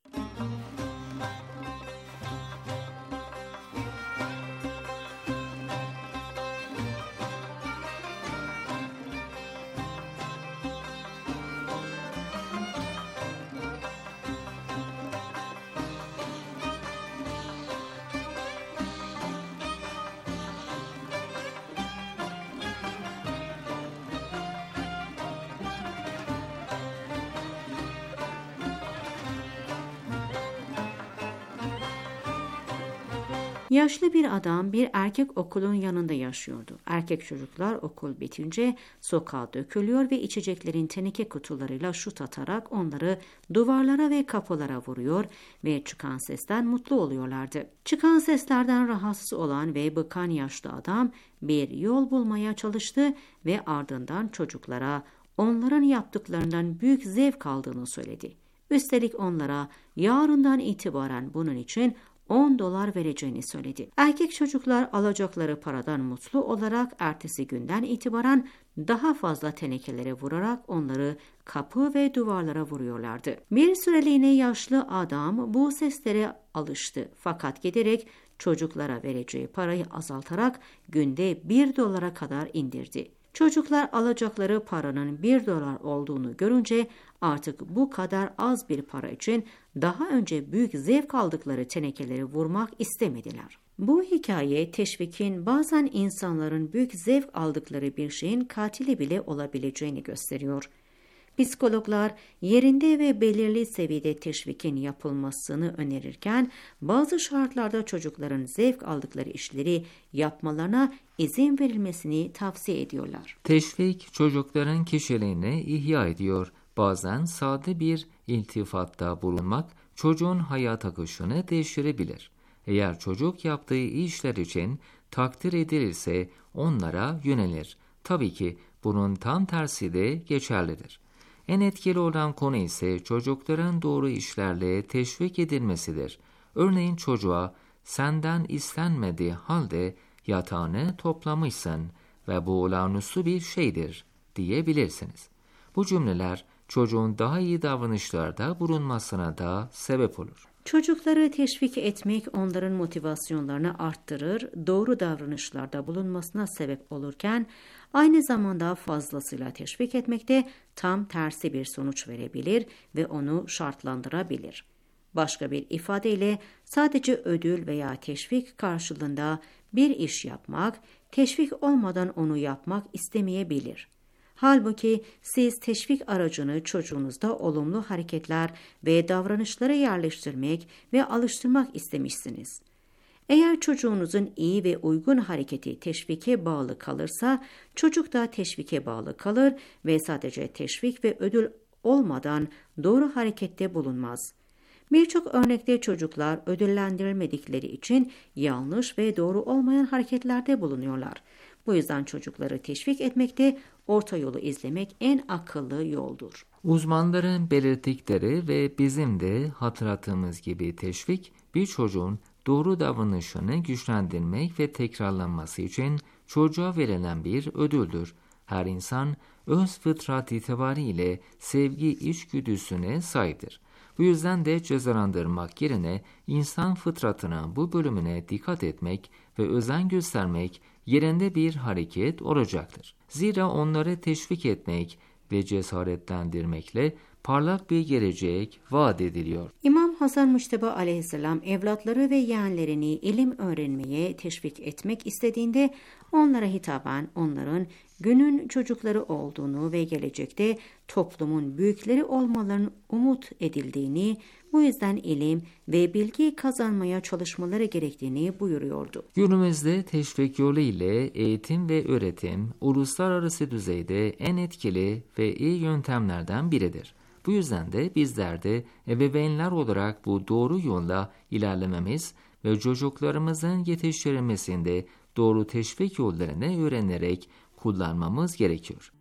Yaşlı bir adam bir erkek okulun yanında yaşıyordu. Erkek çocuklar okul bitince sokağa dökülüyor ve içeceklerin teneke kutularıyla şut atarak onları duvarlara ve kapılara vuruyor ve çıkan sesten mutlu oluyorlardı. Çıkan seslerden rahatsız olan ve bıkan yaşlı adam bir yol bulmaya çalıştı ve ardından çocuklara onların yaptıklarından büyük zevk aldığını söyledi. Üstelik onlara yarından itibaren bunun için on dolar vereceğini söyledi. Erkek çocuklar alacakları paradan mutlu olarak ertesi günden itibaren daha fazla tenekelere vurarak onları kapı ve duvarlara vuruyorlardı. Bir süreliğine yaşlı adam bu seslere alıştı fakat giderek çocuklara vereceği parayı azaltarak günde bir dolara kadar indirdi. Çocuklar alacakları paranın bir dolar olduğunu görünce artık bu kadar az bir para için daha önce büyük zevk aldıkları tenekeleri vurmak istemediler. Bu hikaye teşvikin bazen insanların büyük zevk aldıkları bir şeyin katili bile olabileceğini gösteriyor. Psikologlar yerinde ve belirli seviyede teşvikin yapılmasını önerirken bazı şartlarda çocukların zevk aldıkları işleri yapmalarına izin verilmesini tavsiye ediyorlar.
Teşvik çocukların kişiliğini ihya ediyor. Bazen sade bir iltifatta bulunmak çocuğun hayat akışını değiştirebilir. Eğer çocuk yaptığı işler için takdir edilirse onlara yönelir. Tabii ki bunun tam tersi de geçerlidir. En etkili olan konu ise çocukların doğru işlerle teşvik edilmesidir. Örneğin çocuğa senden istenmediği halde yatağını toplamışsın ve bu olağanüstü bir şeydir diyebilirsiniz. Bu cümleler çocuğun daha iyi davranışlarda bulunmasına da sebep olur.
Çocukları teşvik etmek onların motivasyonlarını arttırır, doğru davranışlarda bulunmasına sebep olurken aynı zamanda fazlasıyla teşvik etmekte tam tersi bir sonuç verebilir ve onu şartlandırabilir. Başka bir ifadeyle sadece ödül veya teşvik karşılığında bir iş yapmak, teşvik olmadan onu yapmak istemeyebilir. Halbuki siz teşvik aracını çocuğunuzda olumlu hareketler ve davranışlara yerleştirmek ve alıştırmak istemişsiniz. Eğer çocuğunuzun iyi ve uygun hareketi teşvike bağlı kalırsa, çocuk da teşvike bağlı kalır ve sadece teşvik ve ödül olmadan doğru harekette bulunmaz. Birçok örnekte çocuklar ödüllendirilmedikleri için yanlış ve doğru olmayan hareketlerde bulunuyorlar. Bu yüzden çocukları teşvik etmekte orta yolu izlemek en akıllı yoldur.
Uzmanların belirttikleri ve bizim de hatırlattığımız gibi teşvik bir çocuğun doğru davranışını güçlendirmek ve tekrarlanması için çocuğa verilen bir ödüldür. Her insan öz fıtrat itibariyle sevgi içgüdüsüne sahiptir. Bu yüzden de cezalandırmak yerine insan fıtratına bu bölümüne dikkat etmek ve özen göstermek yerinde bir hareket olacaktır. Zira onları teşvik etmek ve cesaretlendirmekle parlak bir gelecek vaat ediliyor.
İmam Hasan Muşteba aleyhisselam evlatları ve yeğenlerini ilim öğrenmeye teşvik etmek istediğinde onlara hitaben onların günün çocukları olduğunu ve gelecekte toplumun büyükleri olmalarının umut edildiğini, bu yüzden ilim ve bilgi kazanmaya çalışmaları gerektiğini buyuruyordu.
Günümüzde teşvik yolu ile eğitim ve öğretim uluslararası düzeyde en etkili ve iyi yöntemlerden biridir. Bu yüzden de bizler de ebeveynler olarak bu doğru yolla ilerlememiz ve çocuklarımızın yetiştirilmesinde doğru teşvik yollarını öğrenerek kullanmamız gerekiyor.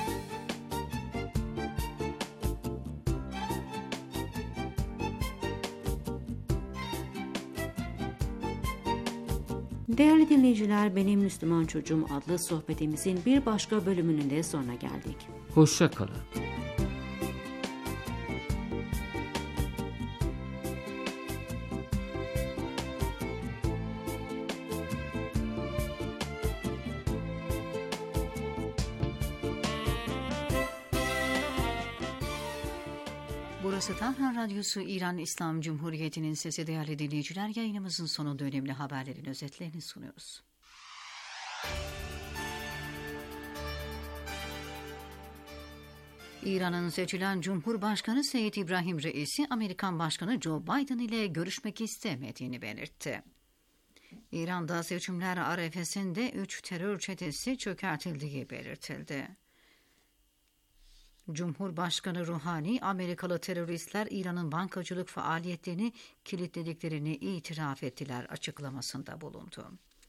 Değerli dinleyiciler, Benim Müslüman Çocuğum adlı sohbetimizin bir başka bölümünün de sonuna geldik.
Hoşça kalın.
Burası Tahran Radyosu, İran İslam Cumhuriyeti'nin sesi. Değerli dinleyiciler, yayınımızın sonunda önemli haberlerin özetlerini sunuyoruz. İran'ın seçilen Cumhurbaşkanı Seyyid İbrahim Reisi, Amerikan Başkanı Joe Biden ile görüşmek istemediğini belirtti. İran'da seçimler arefesinde üç terör çetesi çökertildiği belirtildi. Cumhurbaşkanı Ruhani, Amerikalı teröristler İran'ın bankacılık faaliyetlerini kilitlediklerini itiraf ettiler açıklamasında bulundu.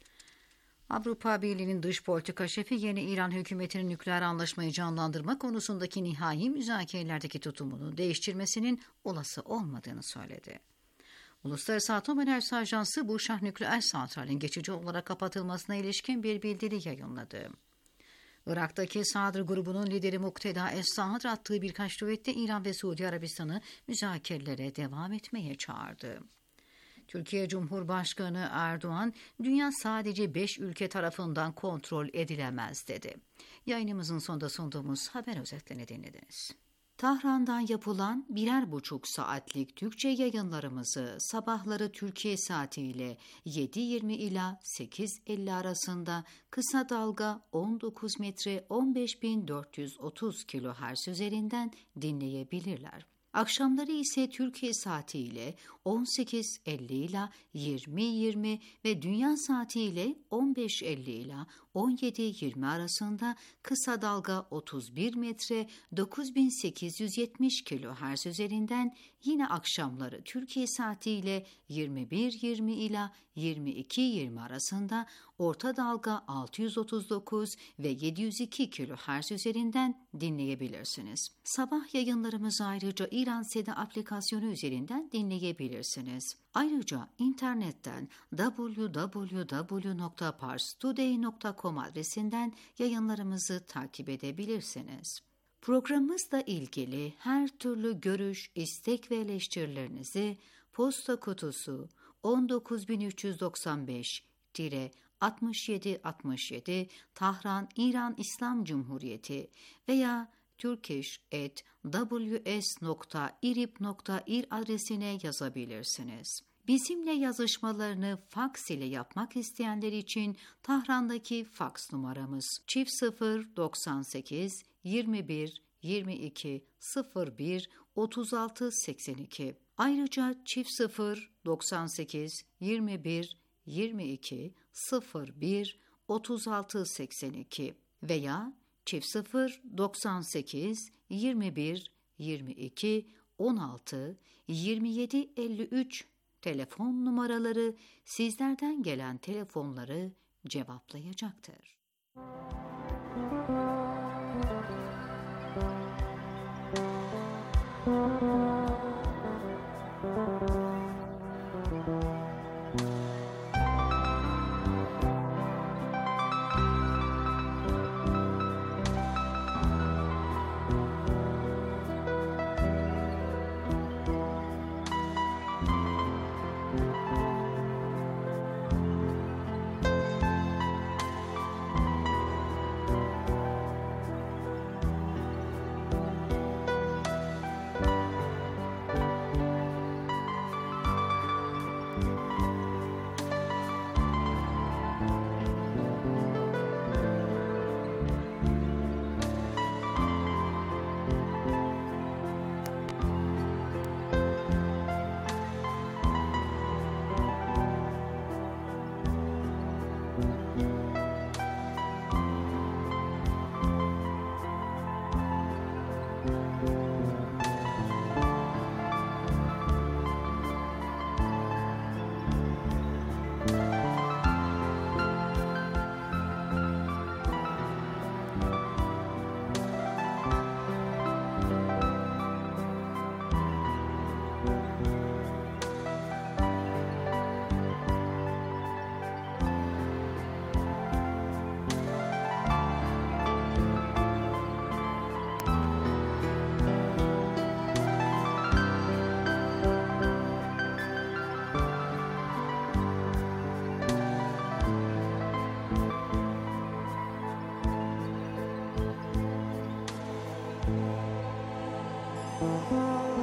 Avrupa Birliği'nin dış politika şefi yeni İran hükümetinin nükleer anlaşmayı canlandırma konusundaki nihai müzakerelerdeki tutumunu değiştirmesinin olası olmadığını söyledi. Uluslararası Atom Enerjisi Ajansı bu Şah nükleer santralin geçici olarak kapatılmasına ilişkin bir bildiri yayınladı. Irak'taki Sadr grubunun lideri Mukteda Es-Sadr attığı birkaç tweette İran ve Suudi Arabistan'ı müzakerelere devam etmeye çağırdı. Türkiye Cumhurbaşkanı Erdoğan, dünya sadece beş ülke tarafından kontrol edilemez dedi. Yayınımızın sonunda sunduğumuz haber özetlerini dinlediniz. Tahran'dan yapılan birer buçuk saatlik Türkçe yayınlarımızı sabahları Türkiye saatiyle yedi yirmi ila sekiz elli arasında kısa dalga on dokuz metre on beş bin dört yüz otuz kilohertz üzerinden dinleyebilirler. Akşamları ise Türkiye saatiyle on sekiz elli ila yirmi yirmi ve dünya saatiyle on beş elli ila on yedi yirmi arasında kısa dalga otuz bir metre dokuz bin sekiz yüz yetmiş kilohertz üzerinden yine akşamları Türkiye saatiyle yirmi bir yirmi ila yirmi iki yirmi arasında orta dalga altı yüz otuz dokuz ve yedi yüz iki kilohertz üzerinden dinleyebilirsiniz. Sabah yayınlarımızı ayrıca İran Seda aplikasyonu üzerinden dinleyebilirsiniz. Ayrıca internetten double-u double-u double-u nokta pars today nokta com adresinden yayınlarımızı takip edebilirsiniz. Programımızla ilgili her türlü görüş, istek ve eleştirilerinizi posta kutusu on dokuz bin üç yüz doksan beş altmış yedi altmış yedi Tahran İran İslam Cumhuriyeti veya turkish at w s nokta irib nokta ir adresine yazabilirsiniz. Bizimle yazışmalarını faks ile yapmak isteyenler için Tahran'daki faks numaramız çift sıfır doksan sekiz yirmi bir yirmi iki sıfır bir otuz altı seksen iki. Ayrıca çift sıfır doksan sekiz yirmi bir yirmi iki sıfır bir otuz altı seksen iki veya çift sıfır doksan sekiz yirmi bir yirmi iki on altı yirmi yedi elli üç telefon numaraları sizlerden gelen telefonları cevaplayacaktır. Müzik